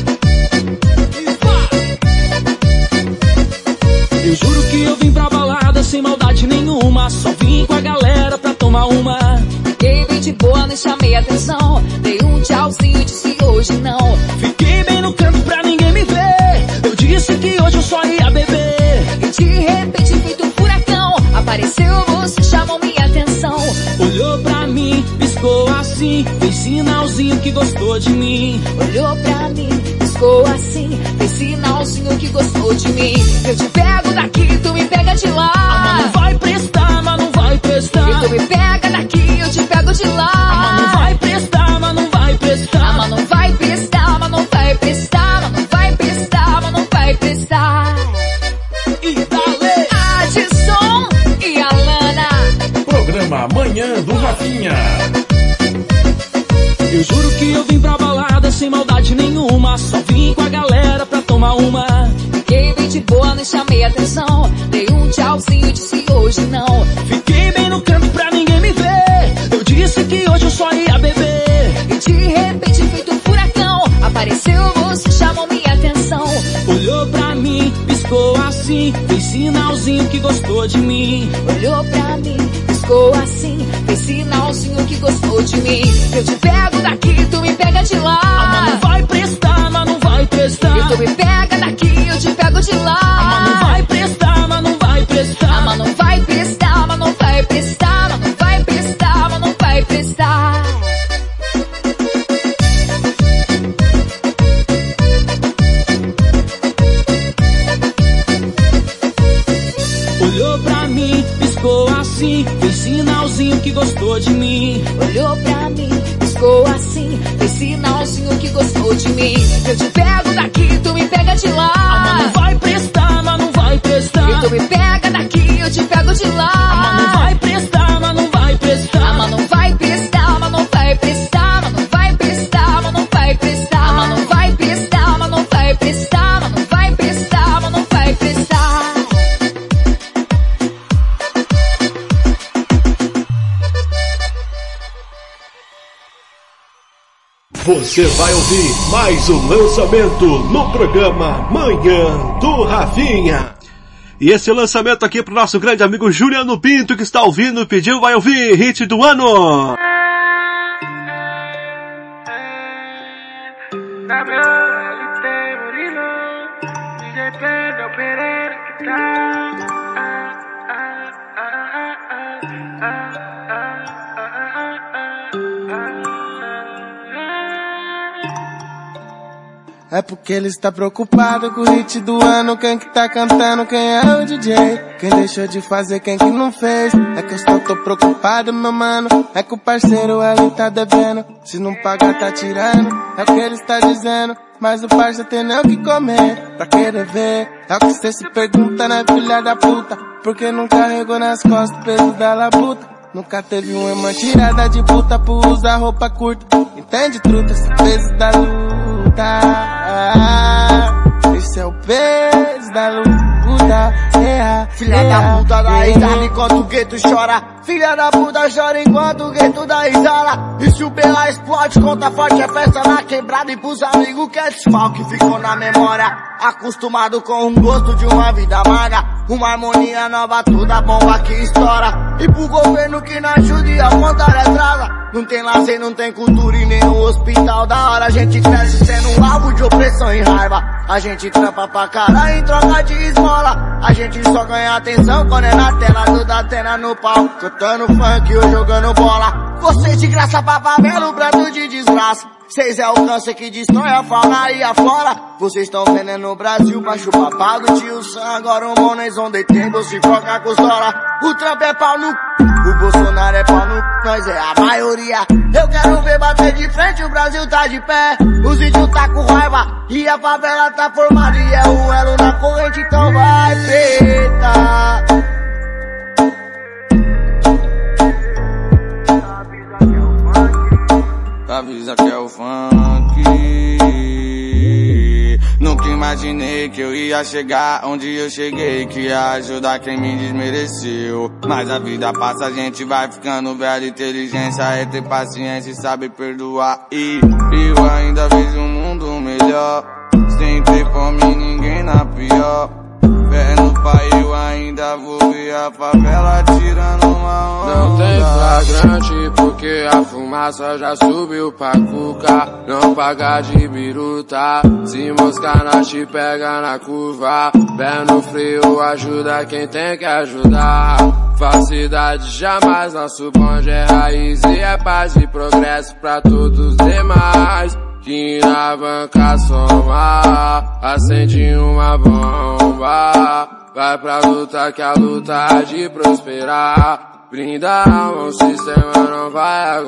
Eu juro que eu vim pra balada sem maldade nenhuma. Só vim com a galera pra tomar uma. Fiquei bem de boa, nem chamei atenção. Dei um tchauzinho e disse hoje não. Fiquei bem no canto pra ninguém me ver. Eu disse que hoje eu só ia beber. E de repente, feito um furacão, apareceu você, chamou minha atenção. Olhou pra mim, piscou assim, fez sinalzinho que gostou de mim. Olhou pra mim, piscou assim, fez sinalzinho que gostou de mim. Eu te pego daqui, tu me pega de lá. Ah, mas não vai prestar, mas não vai prestar. E tu me pega daqui, eu te pego de lá. Ah, mas não vai prestar, mas não vai prestar. Ah, mas não vai prestar, mas não vai prestar. Mas não vai prestar, mas não vai prestar. E dale. Adson e Alana. Programa Manhã do Rafinha. Eu juro que eu vim pra balada sem maldade nenhuma. Só vim com a galera pra tomar uma. Fiquei bem de boa, nem chamei atenção. Dei um tchauzinho e disse hoje não. Fiquei bem no canto pra ninguém me ver. Eu disse que hoje eu só ia beber. E de repente, feito um furacão, apareceu você, chamou minha atenção. Olhou pra mim, piscou assim, fez sinalzinho que gostou de mim. Olhou pra mim, piscou assim, fez sinalzinho que gostou de mim. Eu te pego daqui, tu me pega de lá. Ah, mas não vai prestar, mas não vai prestar. E tu me pega daqui, eu te pego de lá. Ah, mas não vai prestar, mas não vai prestar. Ah, mas não vai prestar, mas não vai prestar. Mas não vai prestar, mas não vai prestar. Você vai ouvir mais um lançamento no programa Manhã do Rafinha. E esse lançamento aqui pro nosso grande amigo Juliano Pinto, que está ouvindo, pediu, vai ouvir hit do ano. É porque ele está preocupado com o hit do ano. Quem que tá cantando, quem é o D J? Quem deixou de fazer, quem que não fez? É que eu só tô preocupado, meu mano. É que o parceiro ali tá devendo. Se não pagar, tá tirando. É o que ele está dizendo. Mas o parça tem nem o que comer pra querer ver. É o que cê se pergunta, né, filha da puta? Porque não carregou nas costas o peso da labuta. Nunca teve uma irmã tirada de puta por usar roupa curta. Entende, truta, esse peso da luta. Esse é o peso da luta. É, filha é, da puta da é, risada enquanto o gueto chora. Filha da puta chora enquanto o gueto dá risada. E se o Bela explode, conta forte, é festa na quebrada. E pros amigos que é desfalque, ficou na memória. Acostumado com o gosto de uma vida amarga. Uma harmonia nova, toda bomba que estoura. E pro governo que não ajude e a conta retrasa. Não tem lazer, não tem cultura e nem no hospital. Da hora a gente cresce sendo alvo de opressão e raiva. A gente trampa pra caralho em troca de esmola. A gente só ganha atenção quando é na tela do Datena no pau. Cantando funk ou jogando bola. Vocês de graça pra favela, o brado de desgraça. Cês é o câncer que destrói a fauna e a flora. Vocês tão vendendo no Brasil pra chupar pau do tio Sam. Agora o Mones on the table se foca com os dólar. O Trump é pau no c... O Bolsonaro é pau no c... Nós é a maioria. Eu quero ver bater de frente, o Brasil tá de pé. Os índios tá com raiva e a favela tá formada. E é o elo na corrente, então vai preta. Avisa que é o funk. Nunca imaginei que eu ia chegar onde eu cheguei, que ia ajudar quem me desmereceu. Mas a vida passa, a gente vai ficando velho. Inteligência é ter paciência e saber perdoar. E eu ainda vejo um mundo melhor, sem ter fome ninguém na pior. Fé no pai, eu ainda vou ver a favela tirando uma onda. Não tem flagrante porque a fumaça já subiu pra cuca. Não paga de biruta, se moscar nós te pega na curva. Pé no freio ajuda quem tem que ajudar. Falsidade jamais, nosso bonde é raiz e é paz e progresso pra todos os demais. Que na banca soma, acende uma bomba. Vai pra luta que a luta há de prosperar. Brinda a alma, o sistema não vai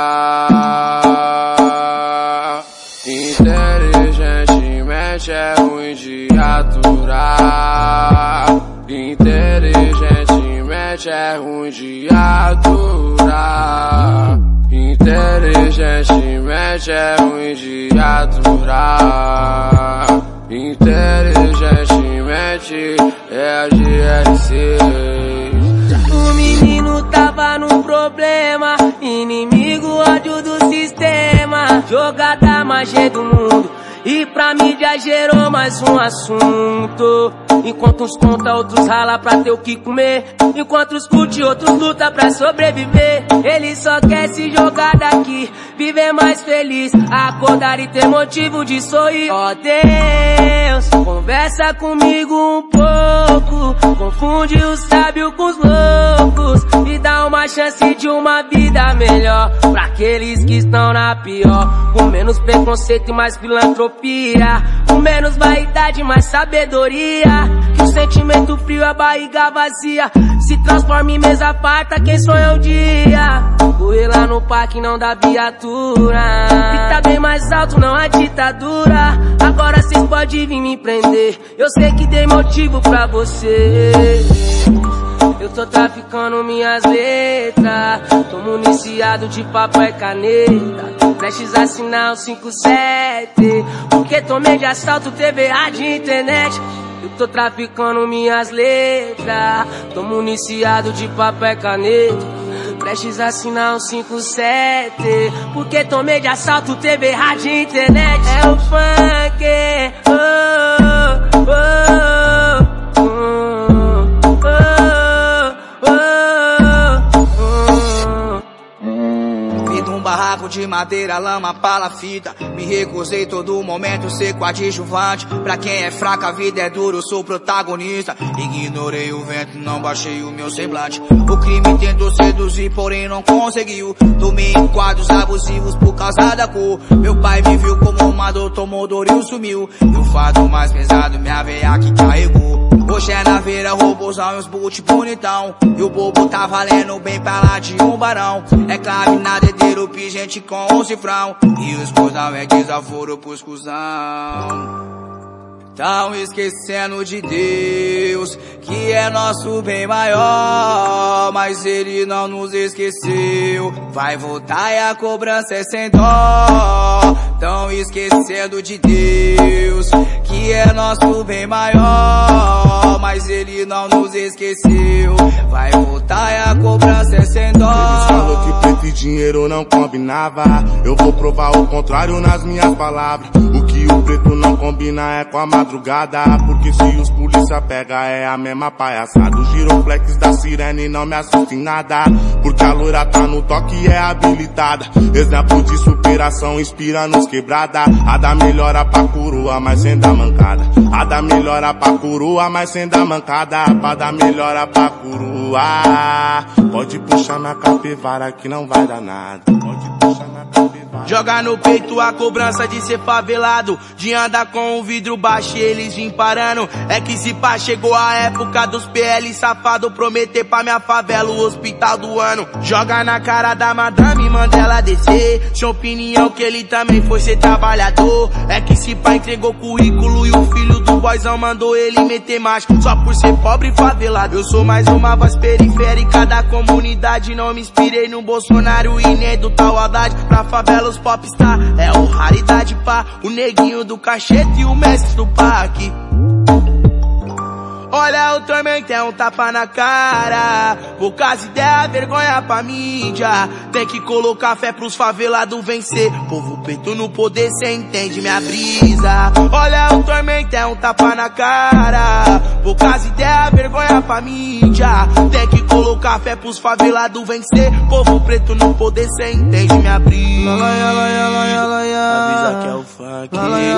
aguentar. Inteligentemente é ruim de aturar. Inteligentemente é ruim de aturar. Inteligentemente é ruim de aturar. Inteligentemente é a G R C. O menino tava num problema, inimigo, ódio do sistema. Jogada mais cheia do mundo e pra mídia gerou mais um assunto. Enquanto uns conta, outros rala pra ter o que comer. Enquanto os curte, outros luta pra sobreviver. Ele só quer se jogar daqui, viver mais feliz, acordar e ter motivo de sorrir. Ó Deus, conversa comigo um pouco, confunde o sábio com os loucos e dá uma chance de uma vida melhor pra aqueles que estão na pior. Com menos preconceito e mais filantropia, com menos vaidade e mais sabedoria. Que o sentimento frio, a barriga vazia, se transforma em mesa farta quem sonha um dia. Correr lá no parque não dá viatura, e tá bem mais alto, não há ditadura. Agora cês podem vir me prender, eu sei que dei motivo pra você. Eu tô traficando minhas letras, tô municiado de papel e caneta, prestes a assinar o cinco sete, porque tomei de assalto, T V, rádio e internet. Eu tô traficando minhas letras, tô municiado de papel e caneta, prestes a assinar um cinco sete, porque tomei de assalto T V, rádio e internet. É o funk, oh, oh, oh, oh, oh, oh. Fiz um barraco de madeira, lama, palafita. Me recusei todo momento ser coadjuvante. Pra quem é fraco a vida é dura, eu sou protagonista. Ignorei o vento, não baixei o meu semblante. O crime tentou seduzir, porém não conseguiu. Tomei em quadros abusivos por causa da cor. Meu pai me viu como uma dor, tomou dor e sumiu. E o fardo mais pesado, minha veia que carregou. Hoje é na veira, robôzão e os boot bonitão. E o bobo tá valendo bem pra lá de um barão. É clave na dedeiro, gente com um cifrão. E os cuzão é desaforo pros cuzão. Tão esquecendo de Deus, que é nosso bem maior, mas Ele não nos esqueceu. Vai voltar e a cobrança é sem dó. Tão esquecendo de Deus, que é nosso bem maior, mas Ele não nos esqueceu. Vai voltar e a cobrança é sem dó. Eles falou que preto e dinheiro não combinava. Eu vou provar o contrário nas minhas palavras. O que o preto não combina é com a madrugada, porque se os polícia pega é a mesma palhaçada. Os giroflex da sirene não me assustam em nada, porque a loira tá no toque e é habilitada. Exemplo de superação inspira nos quebrada. A da melhora pra coroa, mas sem dar mancada. A da melhora pra coroa, mas sem dar mancada. Pra dar melhora pra coroa, pode puxar na capivara que não vai dar nada. Pode puxar na capivara. Joga no peito a cobrança de ser favelado, de andar com o vidro baixo e eles vim parando. É que se pá, chegou a época dos P L safado prometer pra minha favela o hospital do ano. Joga na cara da madame, manda ela descer. Sua opinião que ele também foi ser trabalhador. É que se pá, entregou currículo e o filho do boyzão mandou ele meter macho. Só por ser pobre e favelado, eu sou mais uma voz periférica da comunidade. Não me inspirei no Bolsonaro e nem do tal Haddad. Pra favela os popstar é o raridade pá. O neguinho do cachete e o mestre do parque. Olha o tormento, é um tapa na cara. Poucas ideias, vergonha pra mídia. Tem que colocar fé pros favelados vencer. Povo preto no poder, cê entende minha brisa. Olha o tormento, é um tapa na cara. Poucas ideias, vergonha pra mídia. Tem que colocar fé pros favelados vencer. Povo preto no poder, cê entende minha brisa. Avisa que é o funk.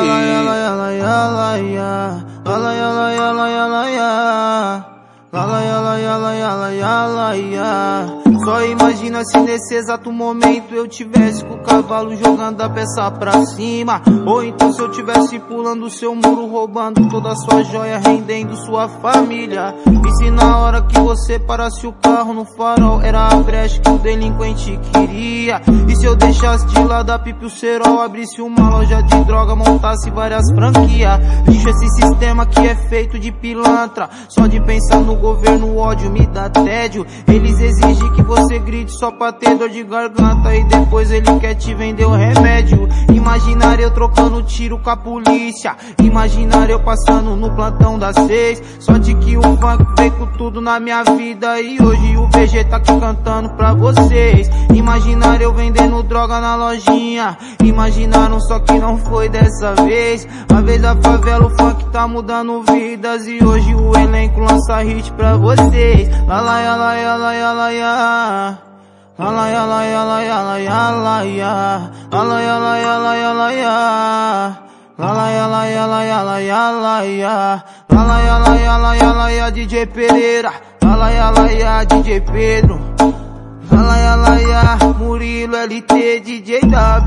La la ya la ya la ya la ya. La la ya la ya la ya la ya la ya. Só imagina se nesse exato momento eu tivesse com o cavalo jogando a peça pra cima. Ou então se eu tivesse pulando o seu muro, roubando toda a sua joia, rendendo sua família. E se na hora que você parasse o carro no farol era a brecha que o delinquente queria? E se eu deixasse de lado a pipa e o cerol, abrisse uma loja de droga, montasse várias franquias? Lixo esse sistema que é feito de pilantra. Só de pensar no governo o ódio me dá tédio. Eles exigem que você grite só pra ter dor de garganta e depois ele quer te vender o remédio. Imaginar eu trocando tiro com a polícia, imaginar eu passando no plantão das seis. Só de que o funk veio com tudo na minha vida e hoje o V G tá aqui cantando pra vocês. Imaginar eu vendendo droga na lojinha, imaginaram só que não foi dessa vez. A vez da favela o funk tá mudando vidas e hoje o elenco lança hit pra vocês. La la ya la ya la ya la ya. La la ya la ya la ya la ya la ya. La la ya la ya la ya la ya. La la ya la ya la ya la ya la ya. La la ya la ya la ya la ya D J Pereira. La la ya la ya D J Pedro. La la ya la ya Murilo L T D J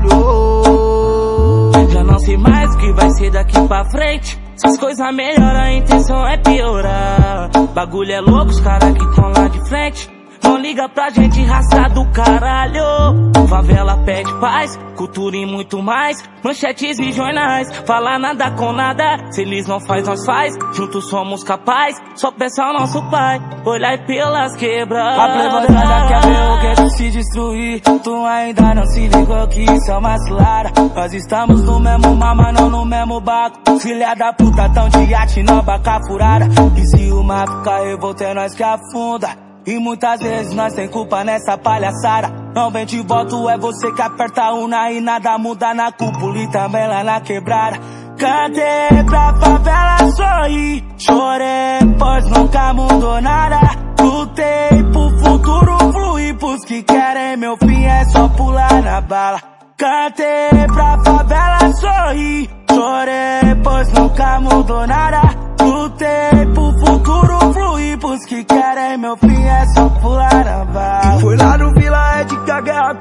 W. Já não sei mais o que vai ser daqui pra frente. Se as coisas melhoram, a intenção é piorar. Bagulho é louco, os caras que tão lá de frente não liga pra gente, raça do caralho. Favela pede paz, cultura e muito mais. Manchetes e jornais, fala nada com nada. Se eles não faz, nós faz, juntos somos capazes. Só peça ao nosso pai, olhar pelas quebradas. A plebadada quer ver o gueto se destruir. Tu ainda não se ligou que isso é uma cilada. Nós estamos no mesmo mar, mas não no mesmo barco. Filha da puta tão de iate, não baca furada. E se o mar ficar revolto é nós que afunda. E muitas vezes nós tem culpa nessa palhaçada. Não vem de voto, é você que aperta a urna e nada muda na cúpula e também lá na quebrada. Cantei pra favela sorrir, chorei pois nunca mudou nada. Lutei pro futuro fluir, pros que querem meu fim é só pular na bala. Cantei pra favela sorrir, chorei pois nunca mudou nada. Lutei pro futuro fluir, pros que querem meu fim é só pular na bala. E foi lá no Vila Ed que a guerra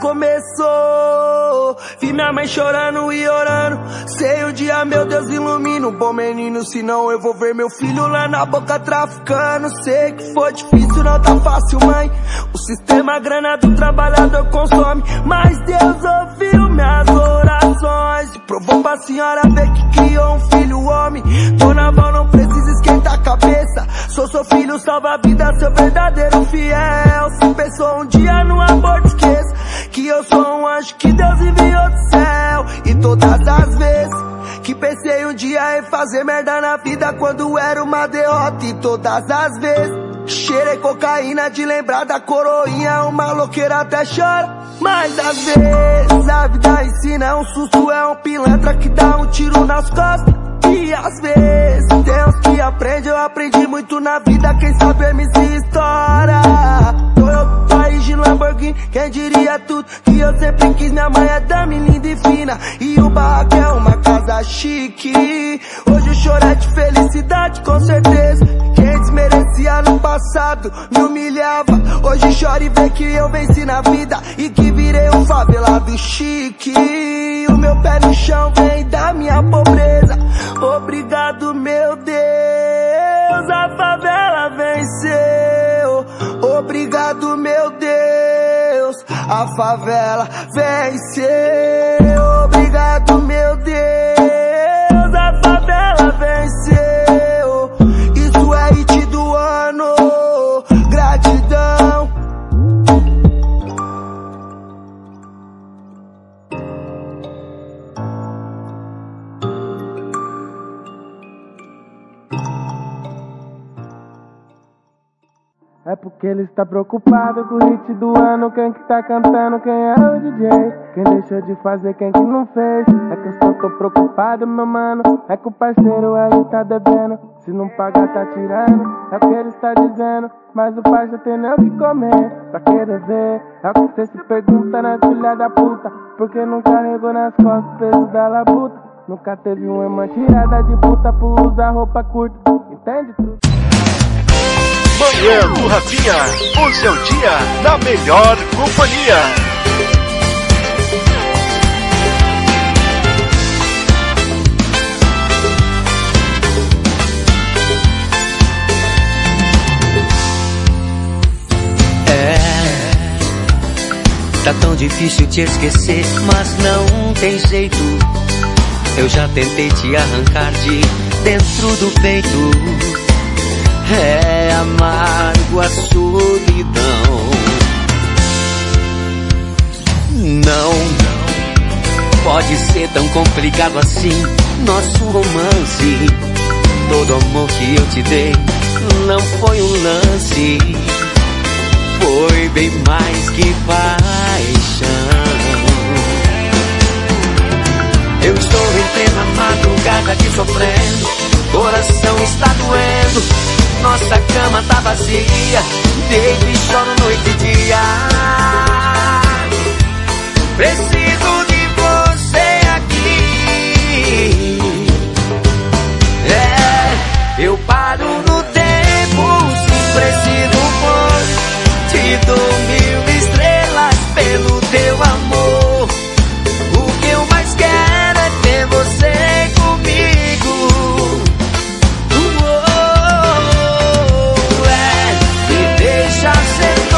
começou. Vi minha mãe chorando e orando. Sei um dia, meu Deus, ilumina um bom menino, senão eu vou ver meu filho lá na boca traficando. Sei que foi difícil, não tá fácil, mãe. O sistema, a grana do trabalhador consome, mas Deus ouviu minhas orações e provou pra senhora ver que criou um filho homem. Dona Val, não precisa esquentar a cabeça, sou seu filho, salva a vida, seu verdadeiro fiel. Se pensou um dia no aborto, esqueça que eu sou um anjo que Deus enviou do céu. E todas as vezes que pensei um dia em fazer merda na vida, quando era uma derrota, e todas as vezes cheirei cocaína de lembrar da coroinha, uma louqueira até chora. Mas às vezes a vida ensina, é um susto, é um pilantra que dá um tiro nas costas. E às vezes tem uns que aprende, eu aprendi muito na vida, quem sabe M C estoura. Eu país de Lamborghini, quem diria tudo que eu sempre quis, minha mãe é dama linda e fina, e o barraco é uma casa chique. Hoje o choro é de felicidade, com certeza. Quem desmerecia no passado me humilhava, hoje chora e vê que eu venci na vida e que virei um favelado chique. O meu pé no chão vem da minha pobreza. Obrigado, meu Deus, a favela venceu. Obrigado, meu Deus, a favela venceu. Obrigado, meu Deus, a favela venceu. Isso é hit do ano, gratidão. É porque ele está preocupado com o hit do ano. Quem que tá cantando, quem é o D J? Quem deixou de fazer, quem que não fez? É que eu só tô preocupado, meu mano. É que o parceiro ali tá devendo. Se não pagar, tá tirando. É o que ele está dizendo. Mas o parceiro tem nem o que comer pra querer ver. É o que você se pergunta, né, filha da puta? Porque não carregou nas costas o peso da labuta. Nunca teve uma irmã tirada de puta por usar roupa curta. Entende tudo? Manhã do Rafinha, o seu dia na melhor companhia. É, tá tão difícil te esquecer, mas não tem jeito. Eu já tentei te arrancar de dentro do peito. É amargo a solidão. Não pode ser tão complicado assim nosso romance. Todo amor que eu te dei não foi um lance, foi bem mais que paixão. Eu estou em plena madrugada aqui sofrendo, coração está doendo, nossa cama tá vazia, deito e choro noite e dia. Preciso de você aqui. É, eu paro no tempo, se preciso for, te dou mil estrelas pelo teu amor. O que eu mais quero é ter você comigo. Oh, oh, é, me deixa ser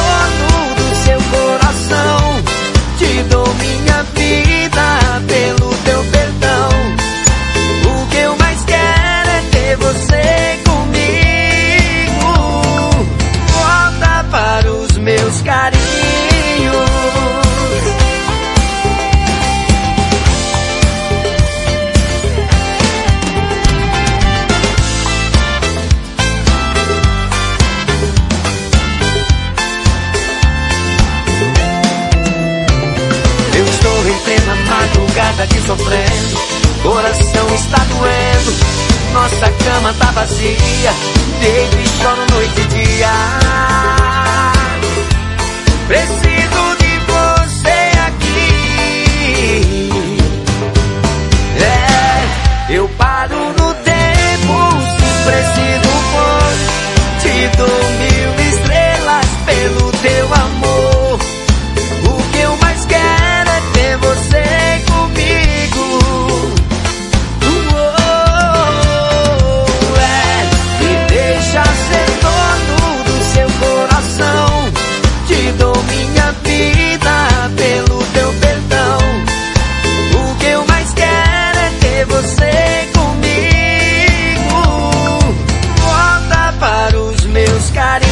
sofrendo, coração está doendo, nossa cama tá vazia, deito e choro noite e dia. Preciso de você aqui. É, eu paro no tempo, se preciso for, te dou mil estrelas pelo teu amor. O que eu mais quero é ter você comigo. Oh, é, me deixa ser dono do seu coração. Te dou minha vida pelo teu perdão. O que eu mais quero é ter você comigo. Volta para os meus carinhos.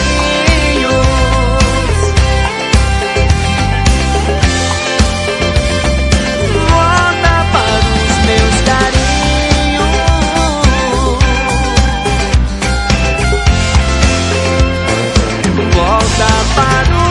Volta para os meus carinhos. Volta para os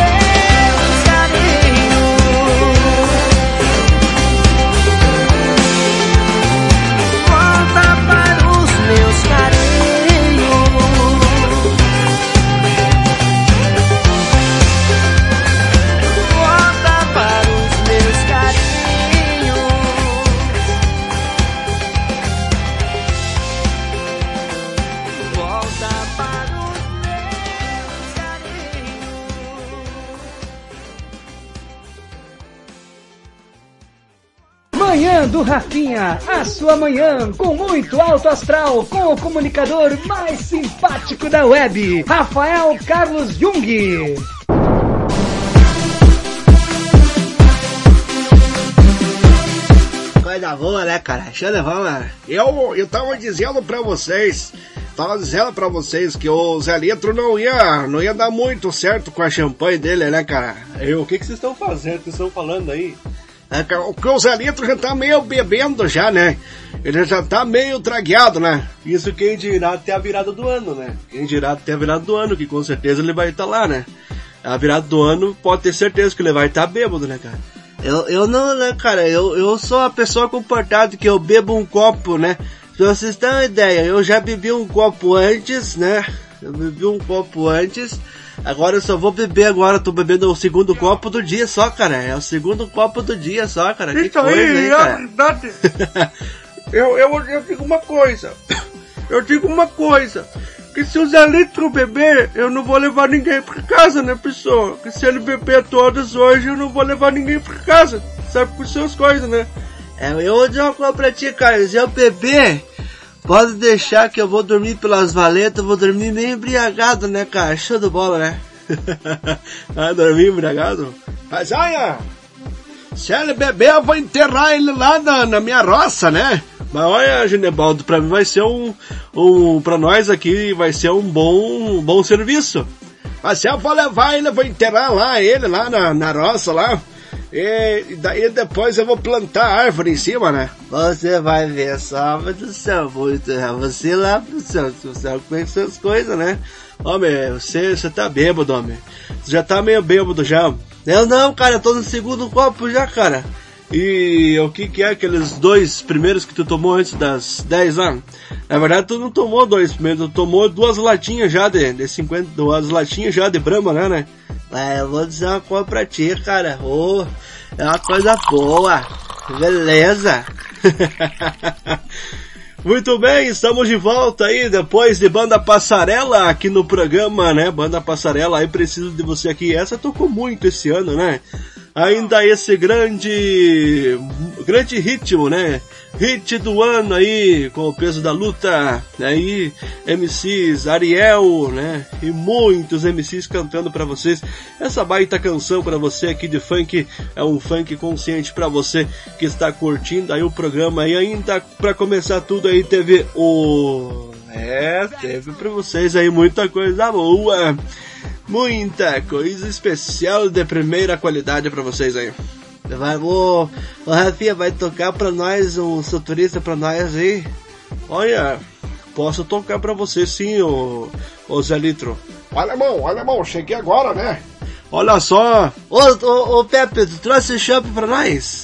Manhã do Rafinha, a sua manhã com muito alto astral, com o comunicador mais simpático da web, Rafael Carlos Jung. Coisa boa, né, cara? Deixa eu levar, eu, eu tava dizendo pra vocês, tava dizendo pra vocês que o Zé Litro não ia, não ia dar muito certo com a champanhe dele, né, cara? Eu, o que que vocês estão fazendo? O que vocês estão falando aí? É, porque o Zé Litro já tá meio bebendo já, né? Ele já tá meio tragueado, né? Isso quem dirá até a virada do ano, né? Quem dirá até a virada do ano, que com certeza ele vai estar tá lá, né? A virada do ano pode ter certeza que ele vai estar tá bêbado, né, cara? Eu, eu não, né, cara? Eu, eu sou uma pessoa comportada que eu bebo um copo, né? Se vocês têm uma ideia, eu já bebi um copo antes, né? Eu bebi um copo antes. Agora eu só vou beber agora, tô bebendo o segundo copo do dia só, cara. É o segundo copo do dia só, cara. Que Isso coisa, aí, hein, é cara? verdade. eu, eu, eu digo uma coisa. Eu digo uma coisa. Que se o Zé Litro beber, eu não vou levar ninguém pra casa, né, pessoal? Que se ele beber todas hoje, eu não vou levar ninguém pra casa. Sabe por suas coisas, né? É, eu vou dizer uma coisa pra ti, cara. Se eu beber, pode deixar que eu vou dormir pelas valetas, vou dormir meio embriagado, né, cara? Show de bola, né? Ah, dormir embriagado? Mas olha, se ele beber, eu vou enterrar ele lá na, na minha roça, né? Mas olha, Genebaldo, pra mim vai ser um, um, pra nós aqui vai ser um bom, um bom serviço. Mas se eu vou levar ele, eu vou enterrar lá, ele lá na, na roça lá. E daí depois eu vou plantar árvore em cima, né? Você vai ver só, mas do céu, vou enterrar você lá pro céu, você com essas coisas, né? Homem, você, você tá bêbado, homem. Você já tá meio bêbado já. Eu não, cara, eu tô no segundo copo já, cara. E o que que é aqueles dois primeiros que tu tomou antes das dez anos? Na verdade tu não tomou dois primeiros, tu tomou duas latinhas já de, de cinquenta, duas latinhas já de Brahma, né, né? É, eu vou dizer uma coisa pra ti, cara. Oh, é uma coisa boa. Beleza. Muito bem, estamos de volta aí, depois de Banda Passarela aqui no programa, né? Banda Passarela, aí preciso de você aqui. Essa tocou muito esse ano, né? Ainda esse grande, grande ritmo, né? Hit do ano aí, com o peso da luta, aí, M Cs, Ariel, né? E muitos M Cs cantando pra vocês essa baita canção pra você aqui de funk, é um funk consciente pra você que está curtindo aí o programa. E ainda pra começar tudo aí teve o... É, teve pra vocês aí muita coisa boa. Muita coisa especial de primeira qualidade pra vocês aí. Vai, o, o Rafinha vai tocar pra nós, um soturista pra nós aí. Olha, posso tocar pra você sim, o, o Zé Litro. Olha, irmão, olha, irmão, cheguei agora, né? Olha só. Ô, ô, ô Pepe, tu trouxe chopp pra nós?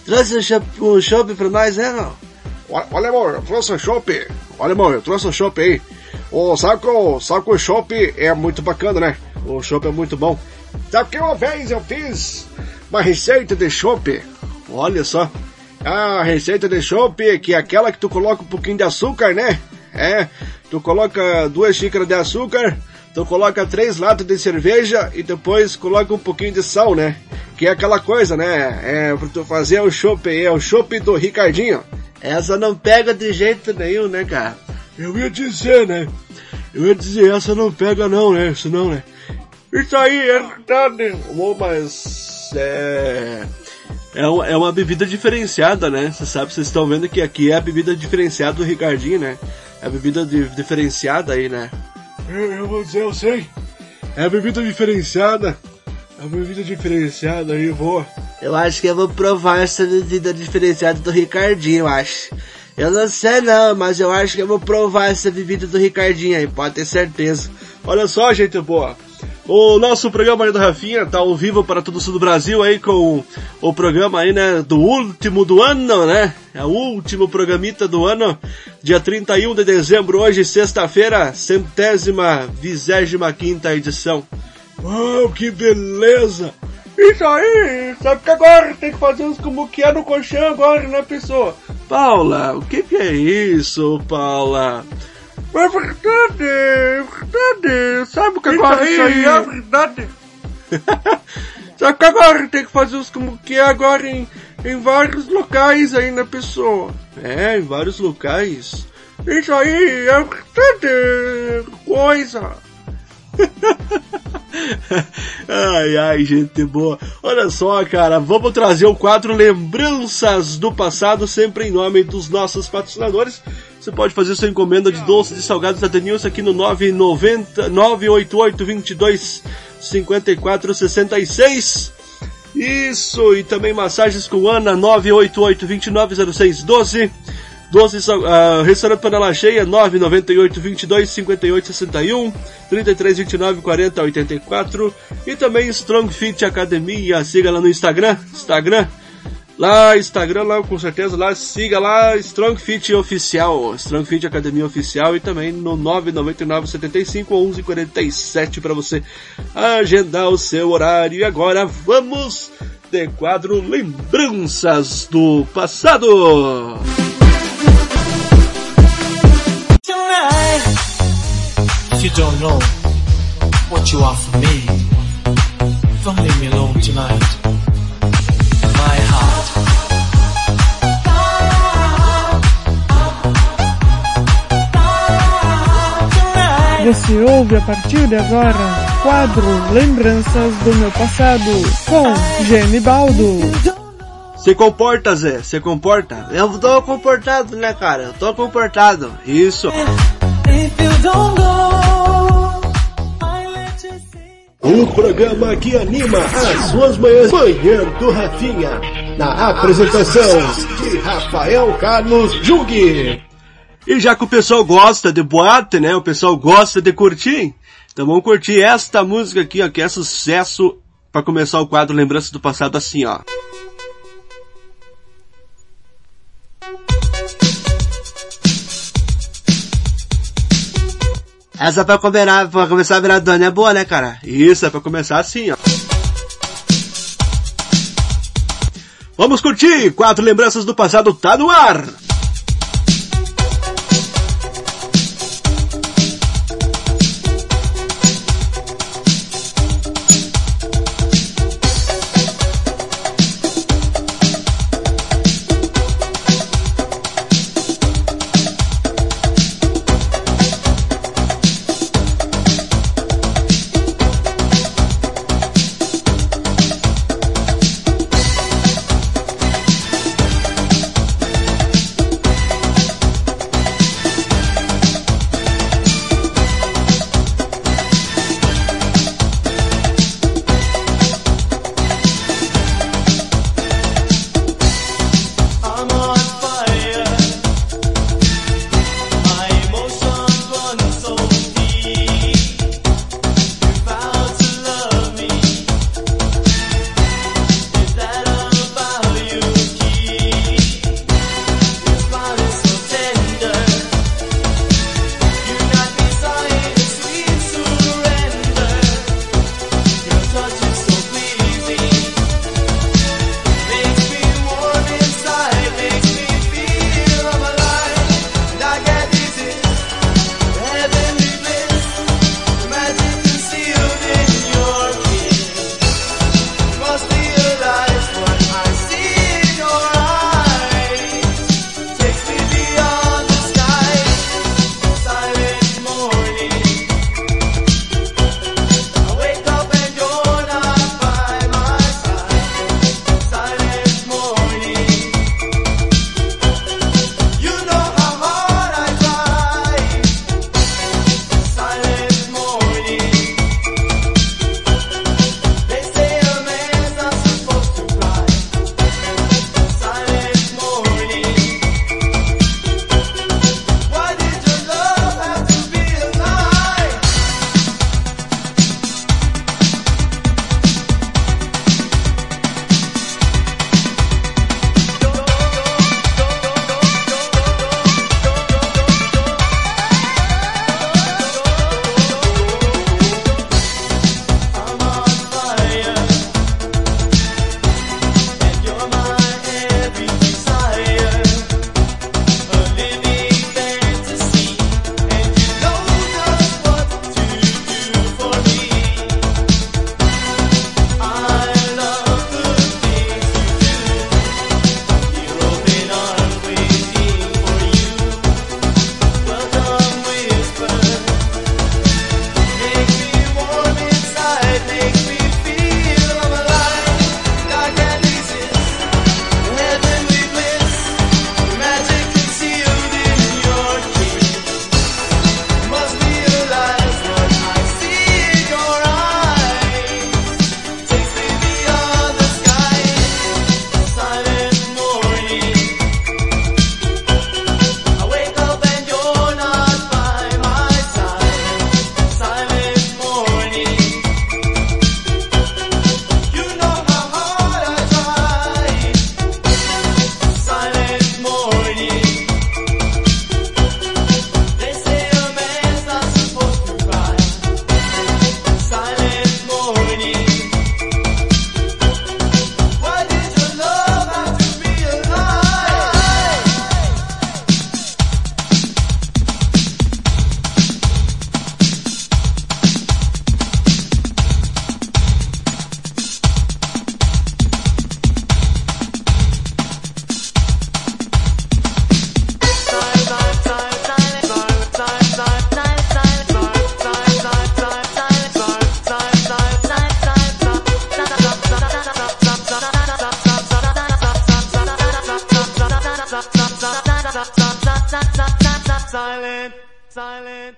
Trouxe o chopp pra nós, né, não? Olha, olha, amor, eu trouxe o chopp. Olha, amor, eu trouxe o chopp aí. Oh, sabe que o, sabe que o chopp é muito bacana, né? O chopp é muito bom. Sabe que uma vez eu fiz uma receita de chopp. Olha só. A receita de chopp, que é aquela que tu coloca um pouquinho de açúcar, né? É, tu coloca duas xícaras de açúcar, tu coloca três latas de cerveja e depois coloca um pouquinho de sal, né? Que é aquela coisa, né? É, pra tu fazer o chopp, é o chopp do Ricardinho. Essa não pega de jeito nenhum, né, cara? Eu ia dizer, né? Eu ia dizer, essa não pega não, né? Isso não, né? Isso aí é verdade. Oh, mas é... É uma, é uma bebida diferenciada, né? Você sabe, vocês estão vendo que aqui é a bebida diferenciada do Ricardinho, né? É a bebida de, diferenciada aí, né? Eu, eu vou dizer, eu sei. É a bebida diferenciada. É a bebida diferenciada aí, boa. Eu acho que eu vou provar essa bebida diferenciada do Ricardinho, eu acho. Eu não sei não, mas eu acho que eu vou provar essa bebida do Ricardinho aí, pode ter certeza. Olha só, gente boa. O nosso programa aí do Rafinha tá ao vivo para todo o sul do Brasil aí com o programa aí, né, do último do ano, né? É o último programita do ano, dia trinta e um de dezembro, hoje, sexta-feira, centésima, vigésima quinta edição. Uau, que beleza! Isso aí, sabe que agora tem que fazer uns como que é no colchão agora, né, pessoa? Paula, o que que é isso, Paula? É verdade, é verdade. Sabe que agora isso aí, isso aí é verdade. Sabe que agora tem que fazer os como que é agora em, em vários locais aí, né, pessoa? É, em vários locais. Isso aí é verdade. Coisa. Ai, ai, gente boa. Olha só, cara, vamos trazer o quadro Lembranças do Passado, sempre em nome dos nossos patrocinadores. Você pode fazer sua encomenda de doces e salgados da Denilson aqui no nove nove zero, nove oito oito, dois dois, cinco quatro seis seis. Isso, e também massagens com Ana, nove oito oito, dois nove zero seis um dois. Doce, uh, restaurante Panela Cheia, nove nove oito, dois dois, cinco oito seis um, trinta e três, vinte e nove, quarenta, oitenta e quatro. E também Strong Fit Academia, siga lá no Instagram, Instagram, lá, Instagram, lá, com certeza, lá, siga lá, Strong Fit Oficial, Strong Fit Academia Oficial, e também no nove nove nove, sete cinco, onze, quarenta e sete para você agendar o seu horário. E agora vamos de quadro Lembranças do Passado. If you don't know what you are for me, don't leave me alone tonight. My heart. Você ouve a partir de agora quadro Lembranças do Meu Passado com Gene Baldo. Se comporta, Zé, se comporta. Eu tô comportado, né, cara? Eu tô comportado. Isso. O programa que anima as suas manhãs. Manhã do Rafinha. Na apresentação de Rafael Carlos Jung. E já que o pessoal gosta de boate, né? O pessoal gosta de curtir. Então vamos curtir esta música aqui, ó, que é sucesso para começar o quadro Lembranças do Passado assim, ó. Essa pra, começar, pra começar a virar dona é boa, né, cara? Isso, é pra começar assim, ó. Vamos curtir! Quatro Lembranças do Passado tá no ar! silent, silent.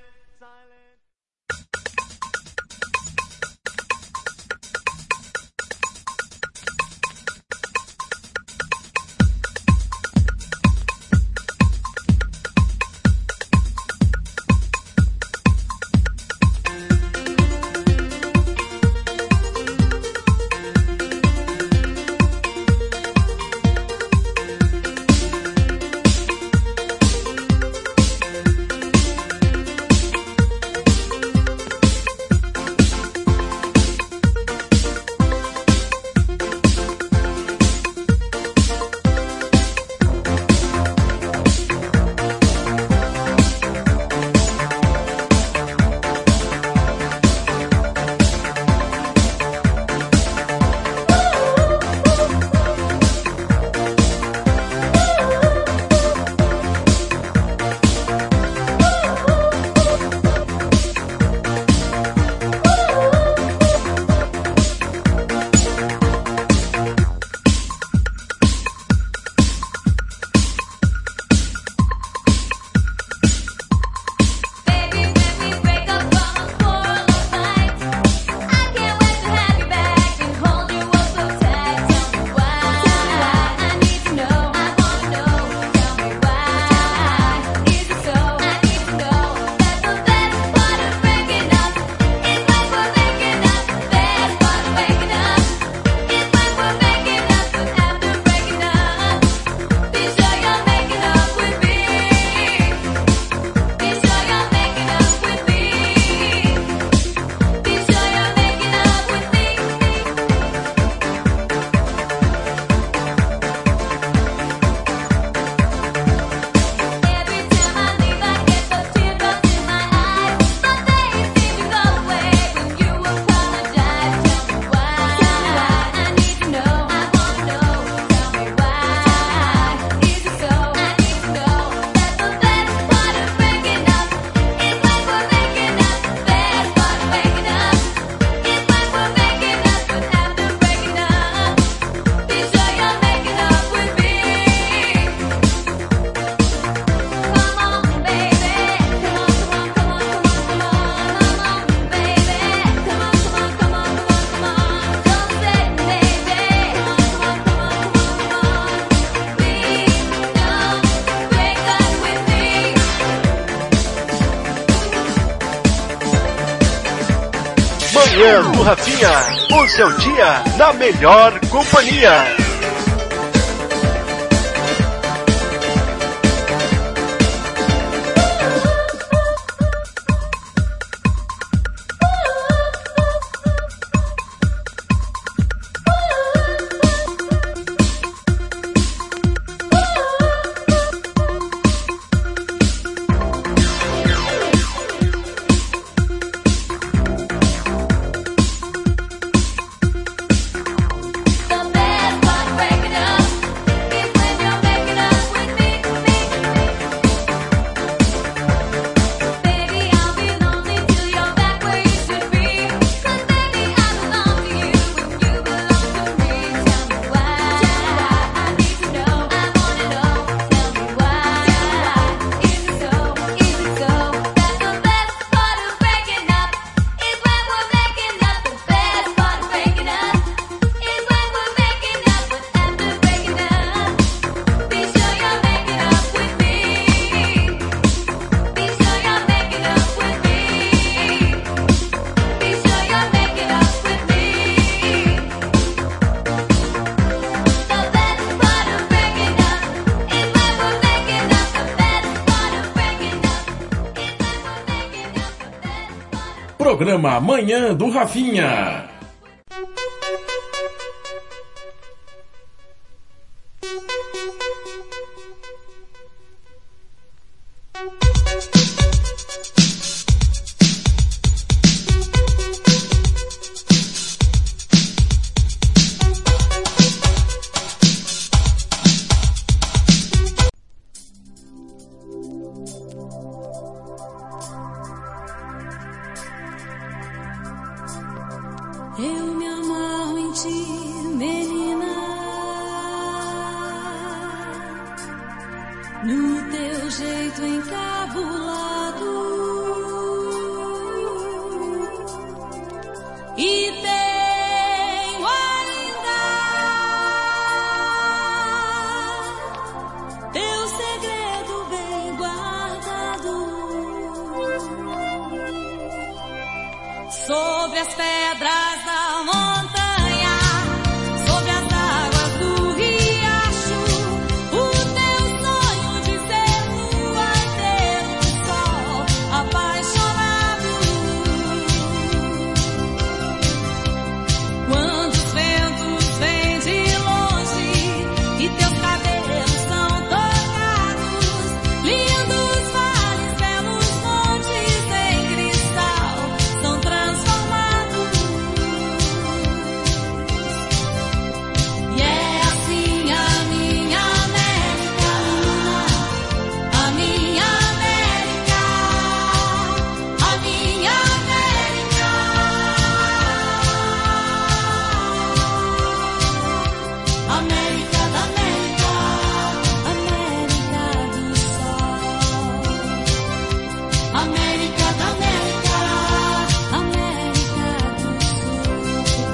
Manhã do Rafinha, o seu dia na melhor companhia. Programa Manhã do Rafinha. Eu me amarro em ti, menina, no teu jeito encabulado. encabulado e tenho ainda teu segredo bem guardado sobre as pedras da montanha, sobre as águas do riacho, o teu sonho de ser voadeiro do sol apaixonado. Quando os ventos vêm de longe e teus cabelos são tocados, lindos vales, belos montes em cristal são transformados. E é assim a minha América, a minha América, a minha América, América da América, América do Sol, América da América, América do Sul.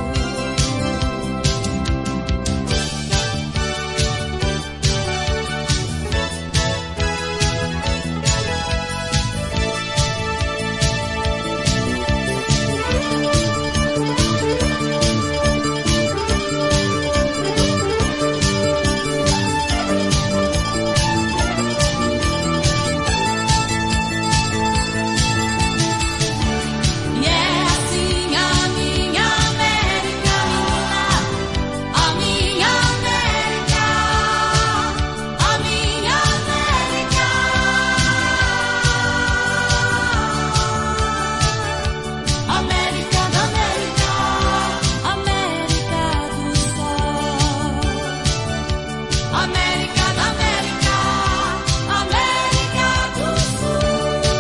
E é assim a minha América, a minha América, a minha América, América da América, América do Sol, América da América, América do Sul.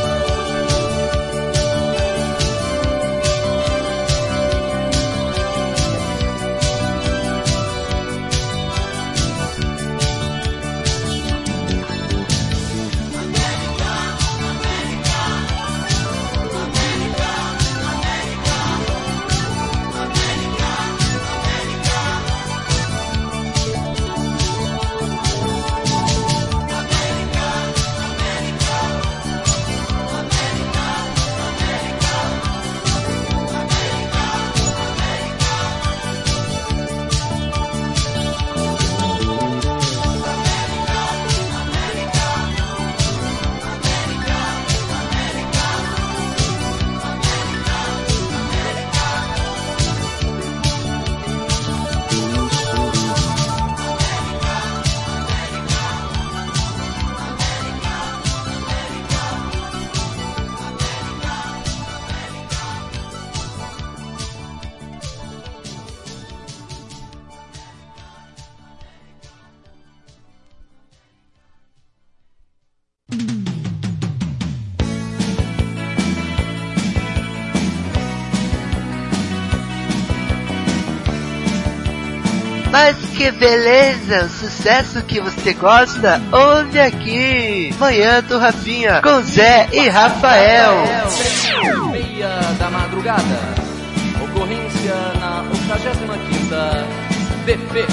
Mas que beleza, o sucesso que você gosta, ouve aqui. Manhã do Rafinha, com Zé e Rafael. Meia da madrugada, ocorrência na octagésima quinta D P.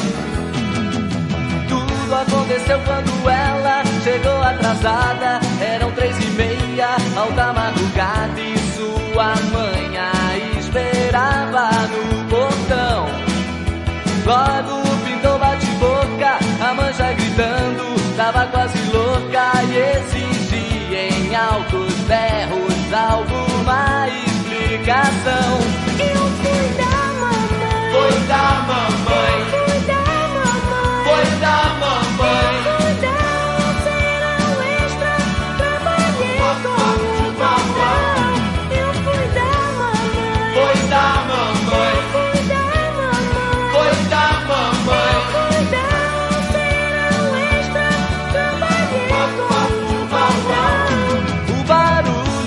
Tudo aconteceu quando ela chegou atrasada. Eram três e meia, alta madrugada, e sua mãe a esperava no portão. Logo pintou bate-boca, a mãe já gritando, tava quase louca e exigia em altos berros alguma explicação. Eu fui da mamãe, foi da mamãe, fui da mamãe, foi da mamãe, fui da serão extra, trabalhei com o patrão. Eu fui da mamãe, foi da mamãe, fui da mamãe, foi da mamãe, fui da serão extra, trabalhei com o patrão. O barulho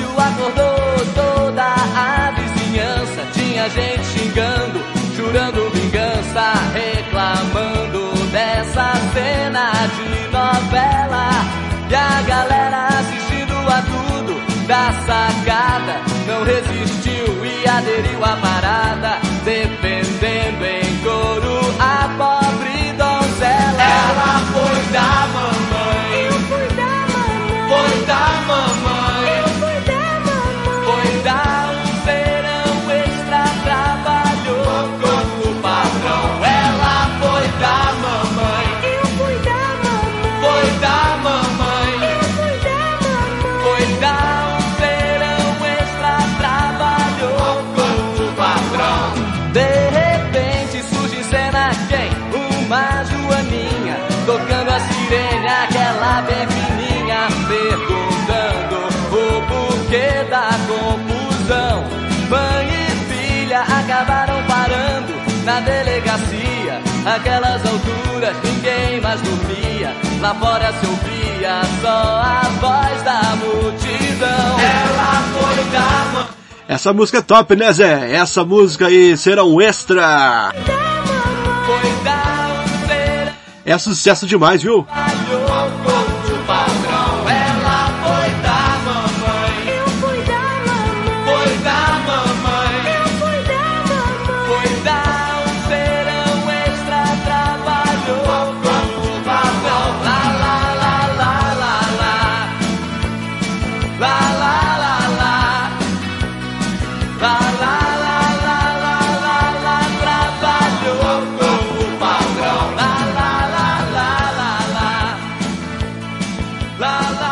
da sacada, não resistiu e aderiu à parada, dependendo em couro a pobre donzela. Ela foi da mamãe, eu fui da mamãe, foi da mamãe, eu fui da mamãe, foi da um verão extra, trabalhou com o patrão. Ela foi da mamãe, eu fui da mamãe, foi da mamãe, eu fui da mamãe, foi da um verão extra, trabalhou com o patrão. De repente surge em cena quem? Uma joaninha, tocando a sirene, aquela bem fininha, perguntando o porquê da confusão. Mãe e filha acabaram parando na delegacia. Aquelas alturas ninguém mais dormia, lá fora se ouvia só a voz da multidão. Ela foi da mãe. Essa música é top, né, Zé? Essa música aí será um extra. Foi da um verão. É sucesso demais, viu? Trabalhou com o patrão. Ela foi da mamãe, eu fui da mamãe, foi da mamãe, eu fui da mamãe, foi da um verão extra, trabalhou com o patrão. Lá, lá, lá, lá, lá, lá, lá, lá, lá, lá, lá, lá, lá, lá, lá, lá, lá, trabalhou com o patrão. Lá, lá, lá, lá, lá, lá, lá, lá, lá, lá, lá, lá, lá, lá, lá,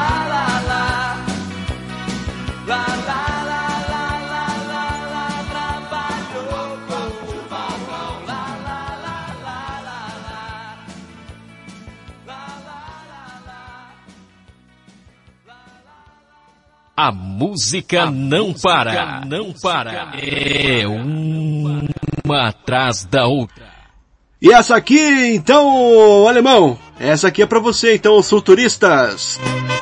lá, trabalhou com o patrão. Lá, lá, lá, lá, lá, lá, lá, lá, lá. A música não para, não para. É uma atrás da outra. E essa aqui, então, alemão, essa aqui é pra você, então, os futuristas.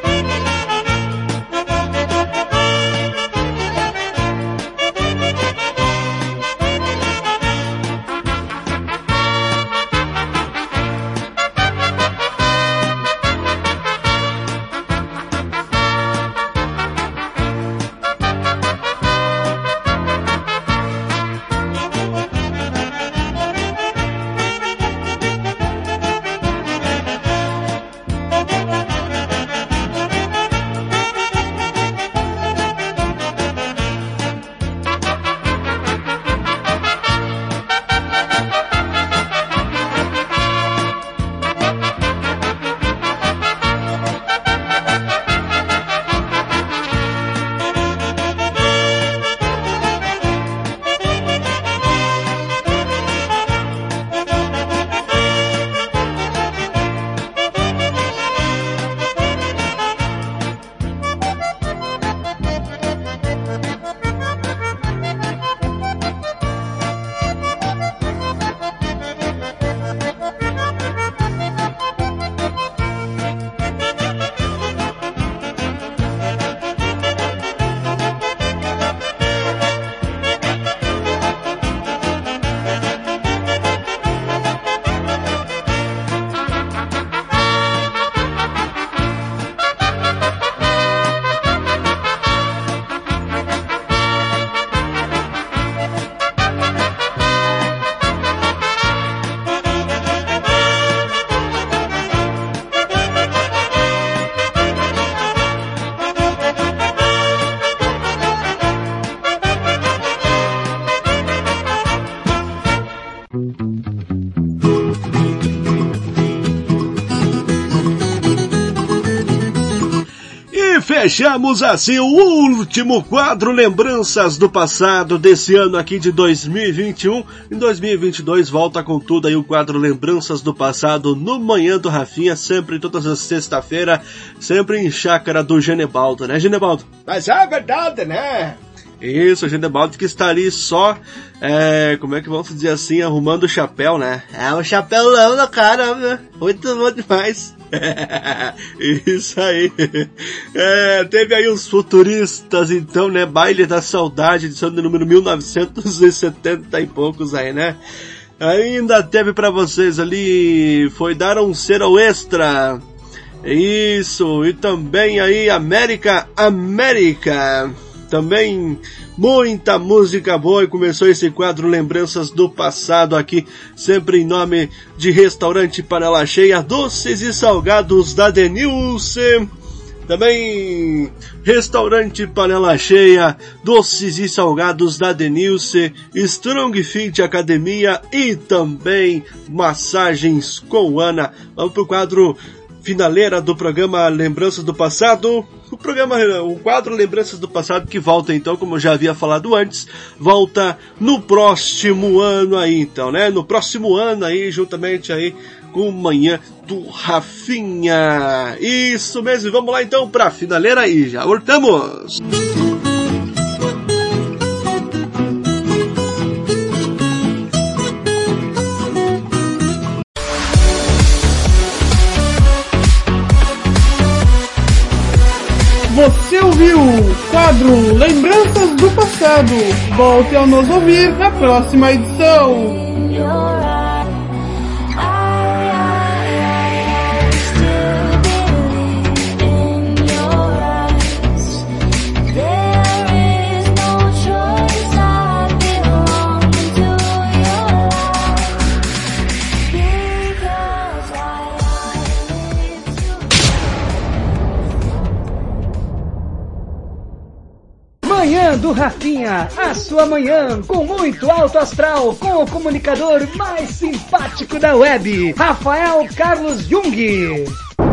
Fechamos assim o último quadro Lembranças do Passado desse ano aqui de dois mil e vinte e um. Em dois mil e vinte e dois volta com tudo aí o quadro Lembranças do Passado no Manhã do Rafinha, sempre todas as sexta-feira, sempre em Chácara do Genebaldo, né, Genebaldo? Mas é verdade, né? Isso, o Genebaldo que está ali só, é, como é que vamos dizer assim, arrumando o chapéu, né? É, um chapéu na cara, né? Muito bom demais. Isso aí. É, teve aí os futuristas, então, né? Baile da Saudade, edição de número mil novecentos e setenta e poucos aí, né? Ainda teve pra vocês ali, foi dar um zero extra. Isso, e também aí América, América. Também muita música boa, e começou esse quadro Lembranças do Passado aqui, sempre em nome de Restaurante Panela Cheia, doces e salgados da Denilce. Também Restaurante Panela Cheia, doces e salgados da Denilce, Strong Fit Academia e também Massagens com Ana. Vamos pro quadro finaleira do programa Lembranças do Passado. O programa, o quadro Lembranças do Passado, que volta então, como eu já havia falado antes, volta no próximo ano aí, então, né? No próximo ano aí, juntamente aí com Manhã do Rafinha. Isso mesmo, vamos lá então pra finaleira aí, já voltamos! Você ouviu o quadro Lembranças do Passado. Volte a nos ouvir na próxima edição. Manhã do Rafinha, a sua manhã com muito alto astral, com o comunicador mais simpático da web, Rafael Carlos Jung.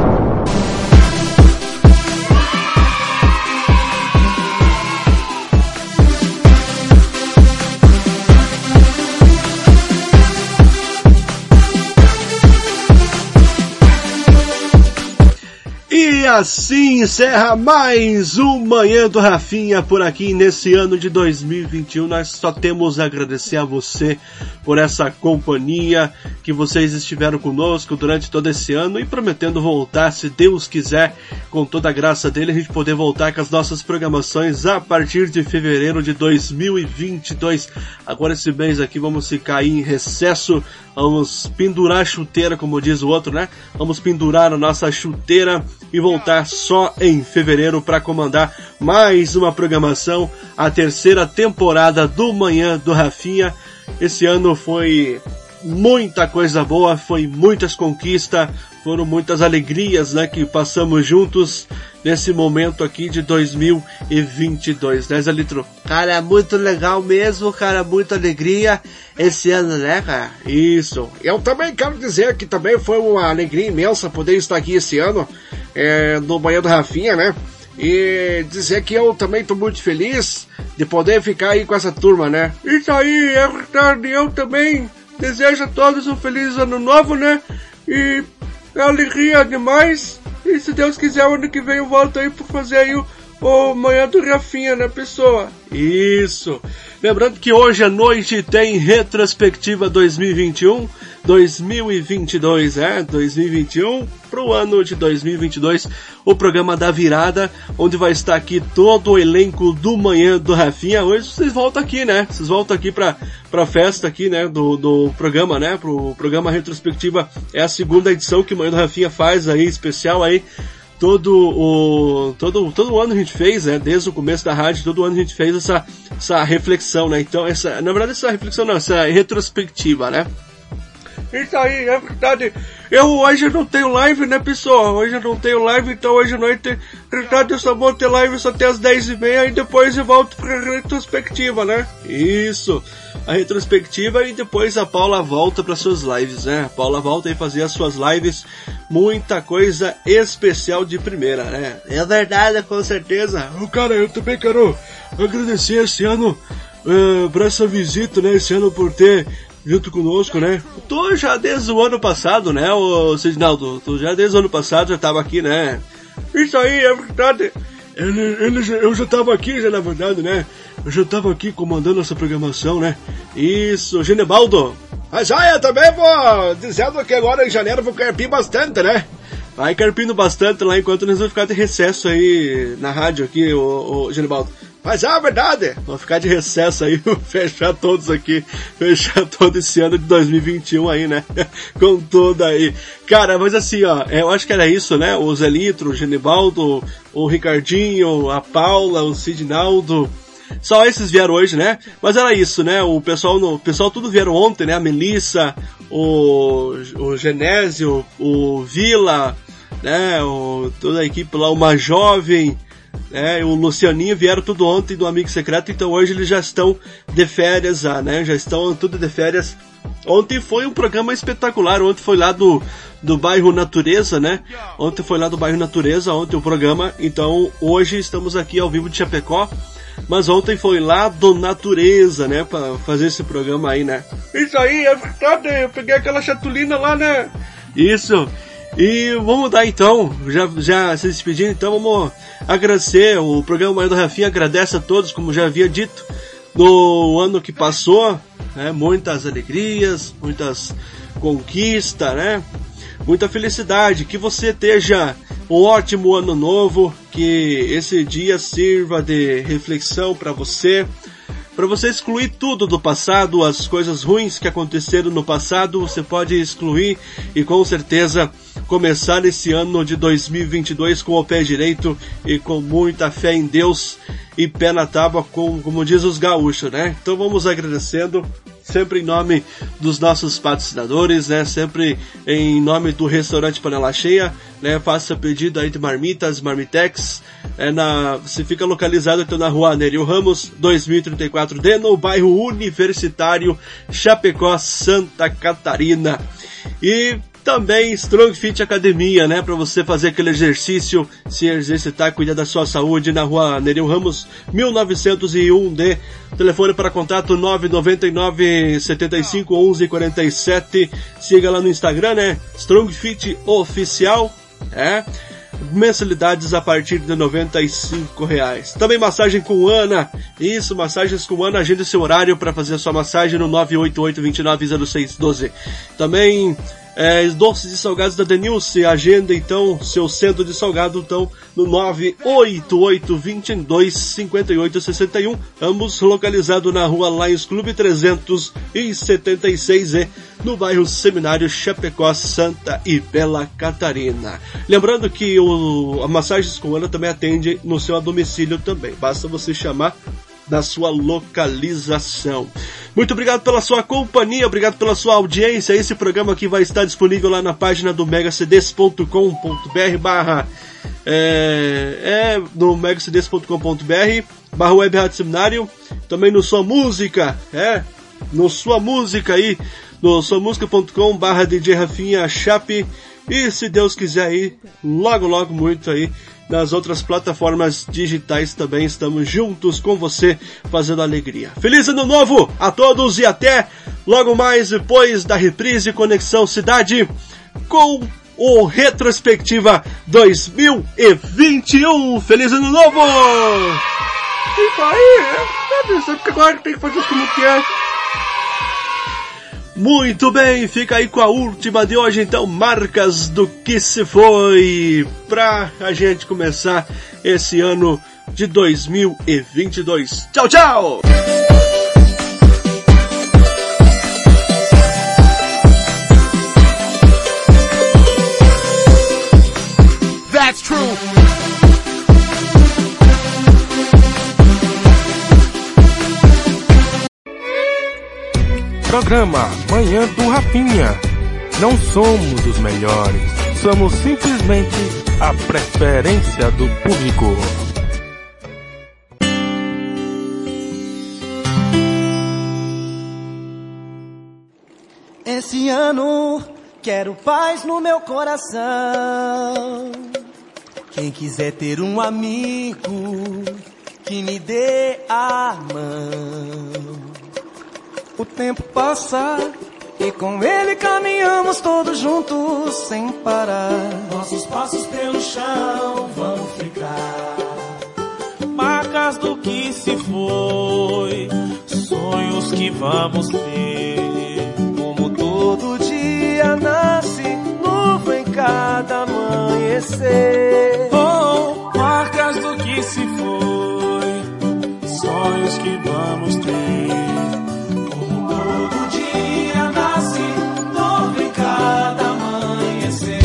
E assim encerra mais um Manhã do Rafinha por aqui nesse ano de dois mil e vinte e um. Nós só temos a agradecer a você por essa companhia que vocês estiveram conosco durante todo esse ano, e prometendo voltar, se Deus quiser, com toda a graça dele, a gente poder voltar com as nossas programações a partir de fevereiro de dois mil e vinte e dois. Agora esse mês aqui vamos ficar aí em recesso, vamos pendurar a chuteira, como diz o outro, né? Vamos pendurar a nossa chuteira e voltar só em fevereiro para comandar mais uma programação, a terceira temporada do Manhã do Rafinha. Esse ano foi muita coisa boa, foi muitas conquistas, foram muitas alegrias, né, que passamos juntos nesse momento aqui de dois mil e vinte e dois, né, Zé Litro? Cara, muito legal mesmo, cara, muita alegria esse ano, né, cara? Isso. Eu também quero dizer que também foi uma alegria imensa poder estar aqui esse ano, é, no Manhã do Rafinha, né? E dizer que eu também tô muito feliz de poder ficar aí com essa turma, né? Isso aí, é verdade, eu também desejo a todos um feliz ano novo, né? E alegria demais. E se Deus quiser, ano que vem eu volto aí pra fazer aí o, o Manhã do Rafinha, né, pessoa? Isso. Lembrando que hoje à noite tem retrospectiva dois mil e vinte e um, dois mil e vinte e dois, é, dois mil e vinte e um, pro ano de dois mil e vinte e dois, o programa da virada, onde vai estar aqui todo o elenco do Manhã do Rafinha. Hoje vocês voltam aqui, né? Vocês voltam aqui pra, pra festa aqui, né, do, do programa, né, pro programa retrospectiva. É a segunda edição que o Manhã do Rafinha faz aí, especial aí. Todo o, todo, todo ano a gente fez, né, desde o começo da rádio, todo ano a gente fez essa, essa reflexão, né, então essa, na verdade essa reflexão não, essa retrospectiva, né. Isso aí, é verdade. Eu hoje não tenho live, né, pessoal? Hoje eu não tenho live, então hoje à noite, na verdade, eu só vou ter live só até as dez e meia e depois eu volto pra retrospectiva, né? Isso, a retrospectiva, e depois a Paula volta para suas lives, né? A Paula volta e fazer as suas lives, muita coisa especial de primeira, né? É verdade, com certeza. Oh, cara, eu também quero agradecer esse ano uh, por essa visita, né? Esse ano por ter junto conosco, né? Tô já desde o ano passado, né, o Sidnaldo? Tô já desde o ano passado, já tava aqui, né? Isso aí, é verdade. Ele, ele, eu já tava aqui, já, na verdade, né? Eu já tava aqui comandando essa programação, né? Isso, Genebaldo. Mas já eu também vou dizendo que agora em janeiro vou carpir bastante, né? Vai carpindo bastante lá enquanto nós vamos ficar de recesso aí na rádio aqui, o, o Genebaldo. Mas é a verdade, vamos ficar de recesso aí, fechar todos aqui, fechar todo esse ano de dois mil e vinte e um aí, né? Com tudo aí. Cara, mas assim, ó, eu acho que era isso, né? O Zé Litro, o Genibaldo, o Ricardinho, a Paula, o Sidnaldo, só esses vieram hoje, né? Mas era isso, né? O pessoal, no, o pessoal tudo vieram ontem, né? A Melissa, o, o Genésio, o Vila, né? O, toda a equipe lá, uma jovem, né? O Lucianinho vieram tudo ontem do Amigo Secreto, então hoje eles já estão de férias, já, né? Já estão tudo de férias. Ontem foi um programa espetacular, ontem foi lá do, do bairro Natureza, né? Ontem foi lá do bairro Natureza, ontem o programa, então hoje estamos aqui ao vivo de Chapecó. Mas ontem foi lá do Natureza, né, pra fazer esse programa aí, né? Isso aí, é verdade, eu peguei aquela chatulina lá, né? Isso. E vamos dar então, já, já se despedindo, então vamos agradecer, o programa Manhã do Rafinha agradece a todos, como já havia dito, no ano que passou, né, muitas alegrias, muitas conquistas, né? Muita felicidade, que você esteja um ótimo ano novo, que esse dia sirva de reflexão para você, para você excluir tudo do passado, as coisas ruins que aconteceram no passado, você pode excluir e com certeza começar esse ano de dois mil e vinte e dois com o pé direito e com muita fé em Deus e pé na tábua, com, como diz os gaúchos, né? Então vamos agradecendo, sempre em nome dos nossos patrocinadores, né? Sempre em nome do restaurante Panela Cheia, né? Faça pedido aí de marmitas, marmitex, é na, você fica localizado então na rua Nereu Ramos, dois mil e trinta e quatro D, no bairro Universitário, Chapecó, Santa Catarina. E também Strong Fit Academia, né? Para você fazer aquele exercício, se exercitar, cuidar da sua saúde na rua Nereu Ramos, mil novecentos e um D. Telefone para contato nove nove nove, sete cinco, onze, quarenta e sete. Siga lá no Instagram, né? Strong Fit Oficial, é. Mensalidades a partir de noventa e cinco reais. Também massagem com Ana. Isso, massagens com Ana. Agende seu horário para fazer a sua massagem no nove oito oito, dois nove zero seis um dois. Também é, doces e salgados da Denilce. Agenda então seu centro de salgado então no nove oito oito, dois dois, cinco oito seis um. Ambos localizados na rua Lions Clube trezentos e setenta e seis E, no bairro Seminário, Chapecó, Santa e Bela Catarina. Lembrando que o, a Massagens com Ana também atende no seu domicílio também. Basta você chamar da sua localização. Muito obrigado pela sua companhia, obrigado pela sua audiência. Esse programa aqui vai estar disponível lá na página do mega c d s ponto com ponto b r barra é, é no mega c d s ponto com ponto b r barra web rádio seminário, também no Sua Música, é, no Sua Música aí, no sua música ponto com barra D J Rafinha Chape, e se Deus quiser aí, logo logo muito aí, nas outras plataformas digitais também estamos juntos com você, fazendo alegria. Feliz Ano Novo a todos e até logo mais depois da reprise Conexão Cidade com o Retrospectiva dois mil e vinte e um. Feliz Ano Novo! Isso aí, é, porque agora tem que fazer como que é. Muito bem, fica aí com a última de hoje, então, Marcas do Que Se Foi, pra a gente começar esse ano de dois mil e vinte e dois. Tchau, tchau! That's true. Programa Manhã do Rafinha. Não somos os melhores, somos simplesmente a preferência do público. Esse ano quero paz no meu coração. Quem quiser ter um amigo que me dê a mão. O tempo passa e com ele caminhamos todos juntos sem parar. Nossos passos pelo chão vão ficar marcas do que se foi, sonhos que vamos ter. Como todo dia nasce nuvem cada amanhecer. Oh, marcas do que se foi, sonhos que vamos ter. Como todo dia nasce novo em cada amanhecer.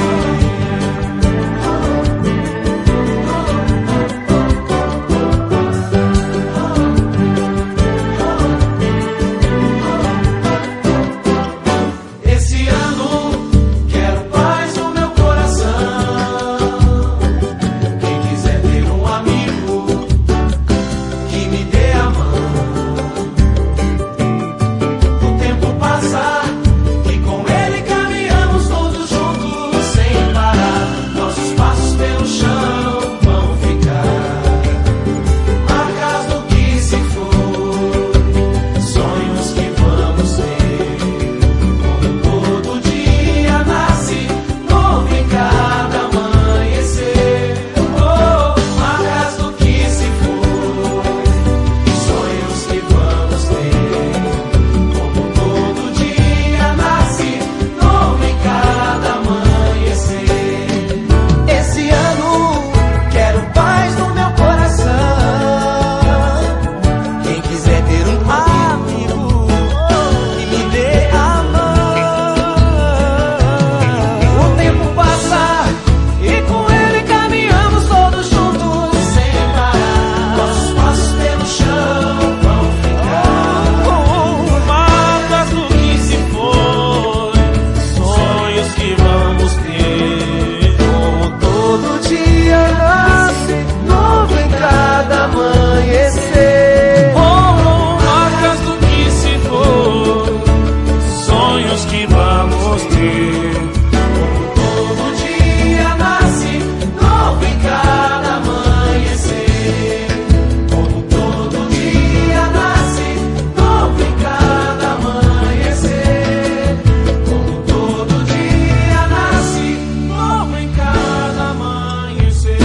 Esse ano quero paz no meu coração. Quem quiser ter um amigo que me dê a mão. O tempo passar e com ele caminhamos todos juntos sem parar. Nossos passos pelo chão vão ficar marcas do que se foi, sonhos que vamos ter. Como todo dia nasce novo em cada amanhecer. Oh, marcas do que se foi, sonhos que vamos ter. Como todo dia nasce novo em cada amanhecer. Esse ano quero paz no meu coração. Quem quiser ter um amigo que me dê a mão. O tempo passar e com ele caminhamos todos juntos sem parar. Nossos passos pelo chão vão ficar marcas do que se foi, sonhos que vamos ter. Como todo dia nasce novo em cada amanhecer. Oh, marcas do que se foi, sonhos que vamos ter. Como todo dia nasce novo em cada amanhecer. Como todo dia nasce novo em cada amanhecer. Como todo dia nasce novo em cada amanhecer.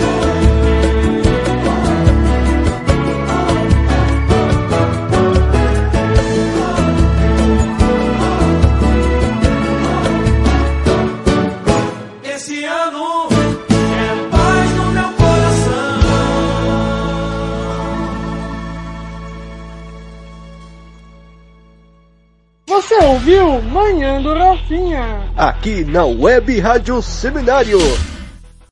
Esse ano quero paz no meu coração. Você ouviu Manhã do Rafinha? Aqui na Web Rádio Seminário.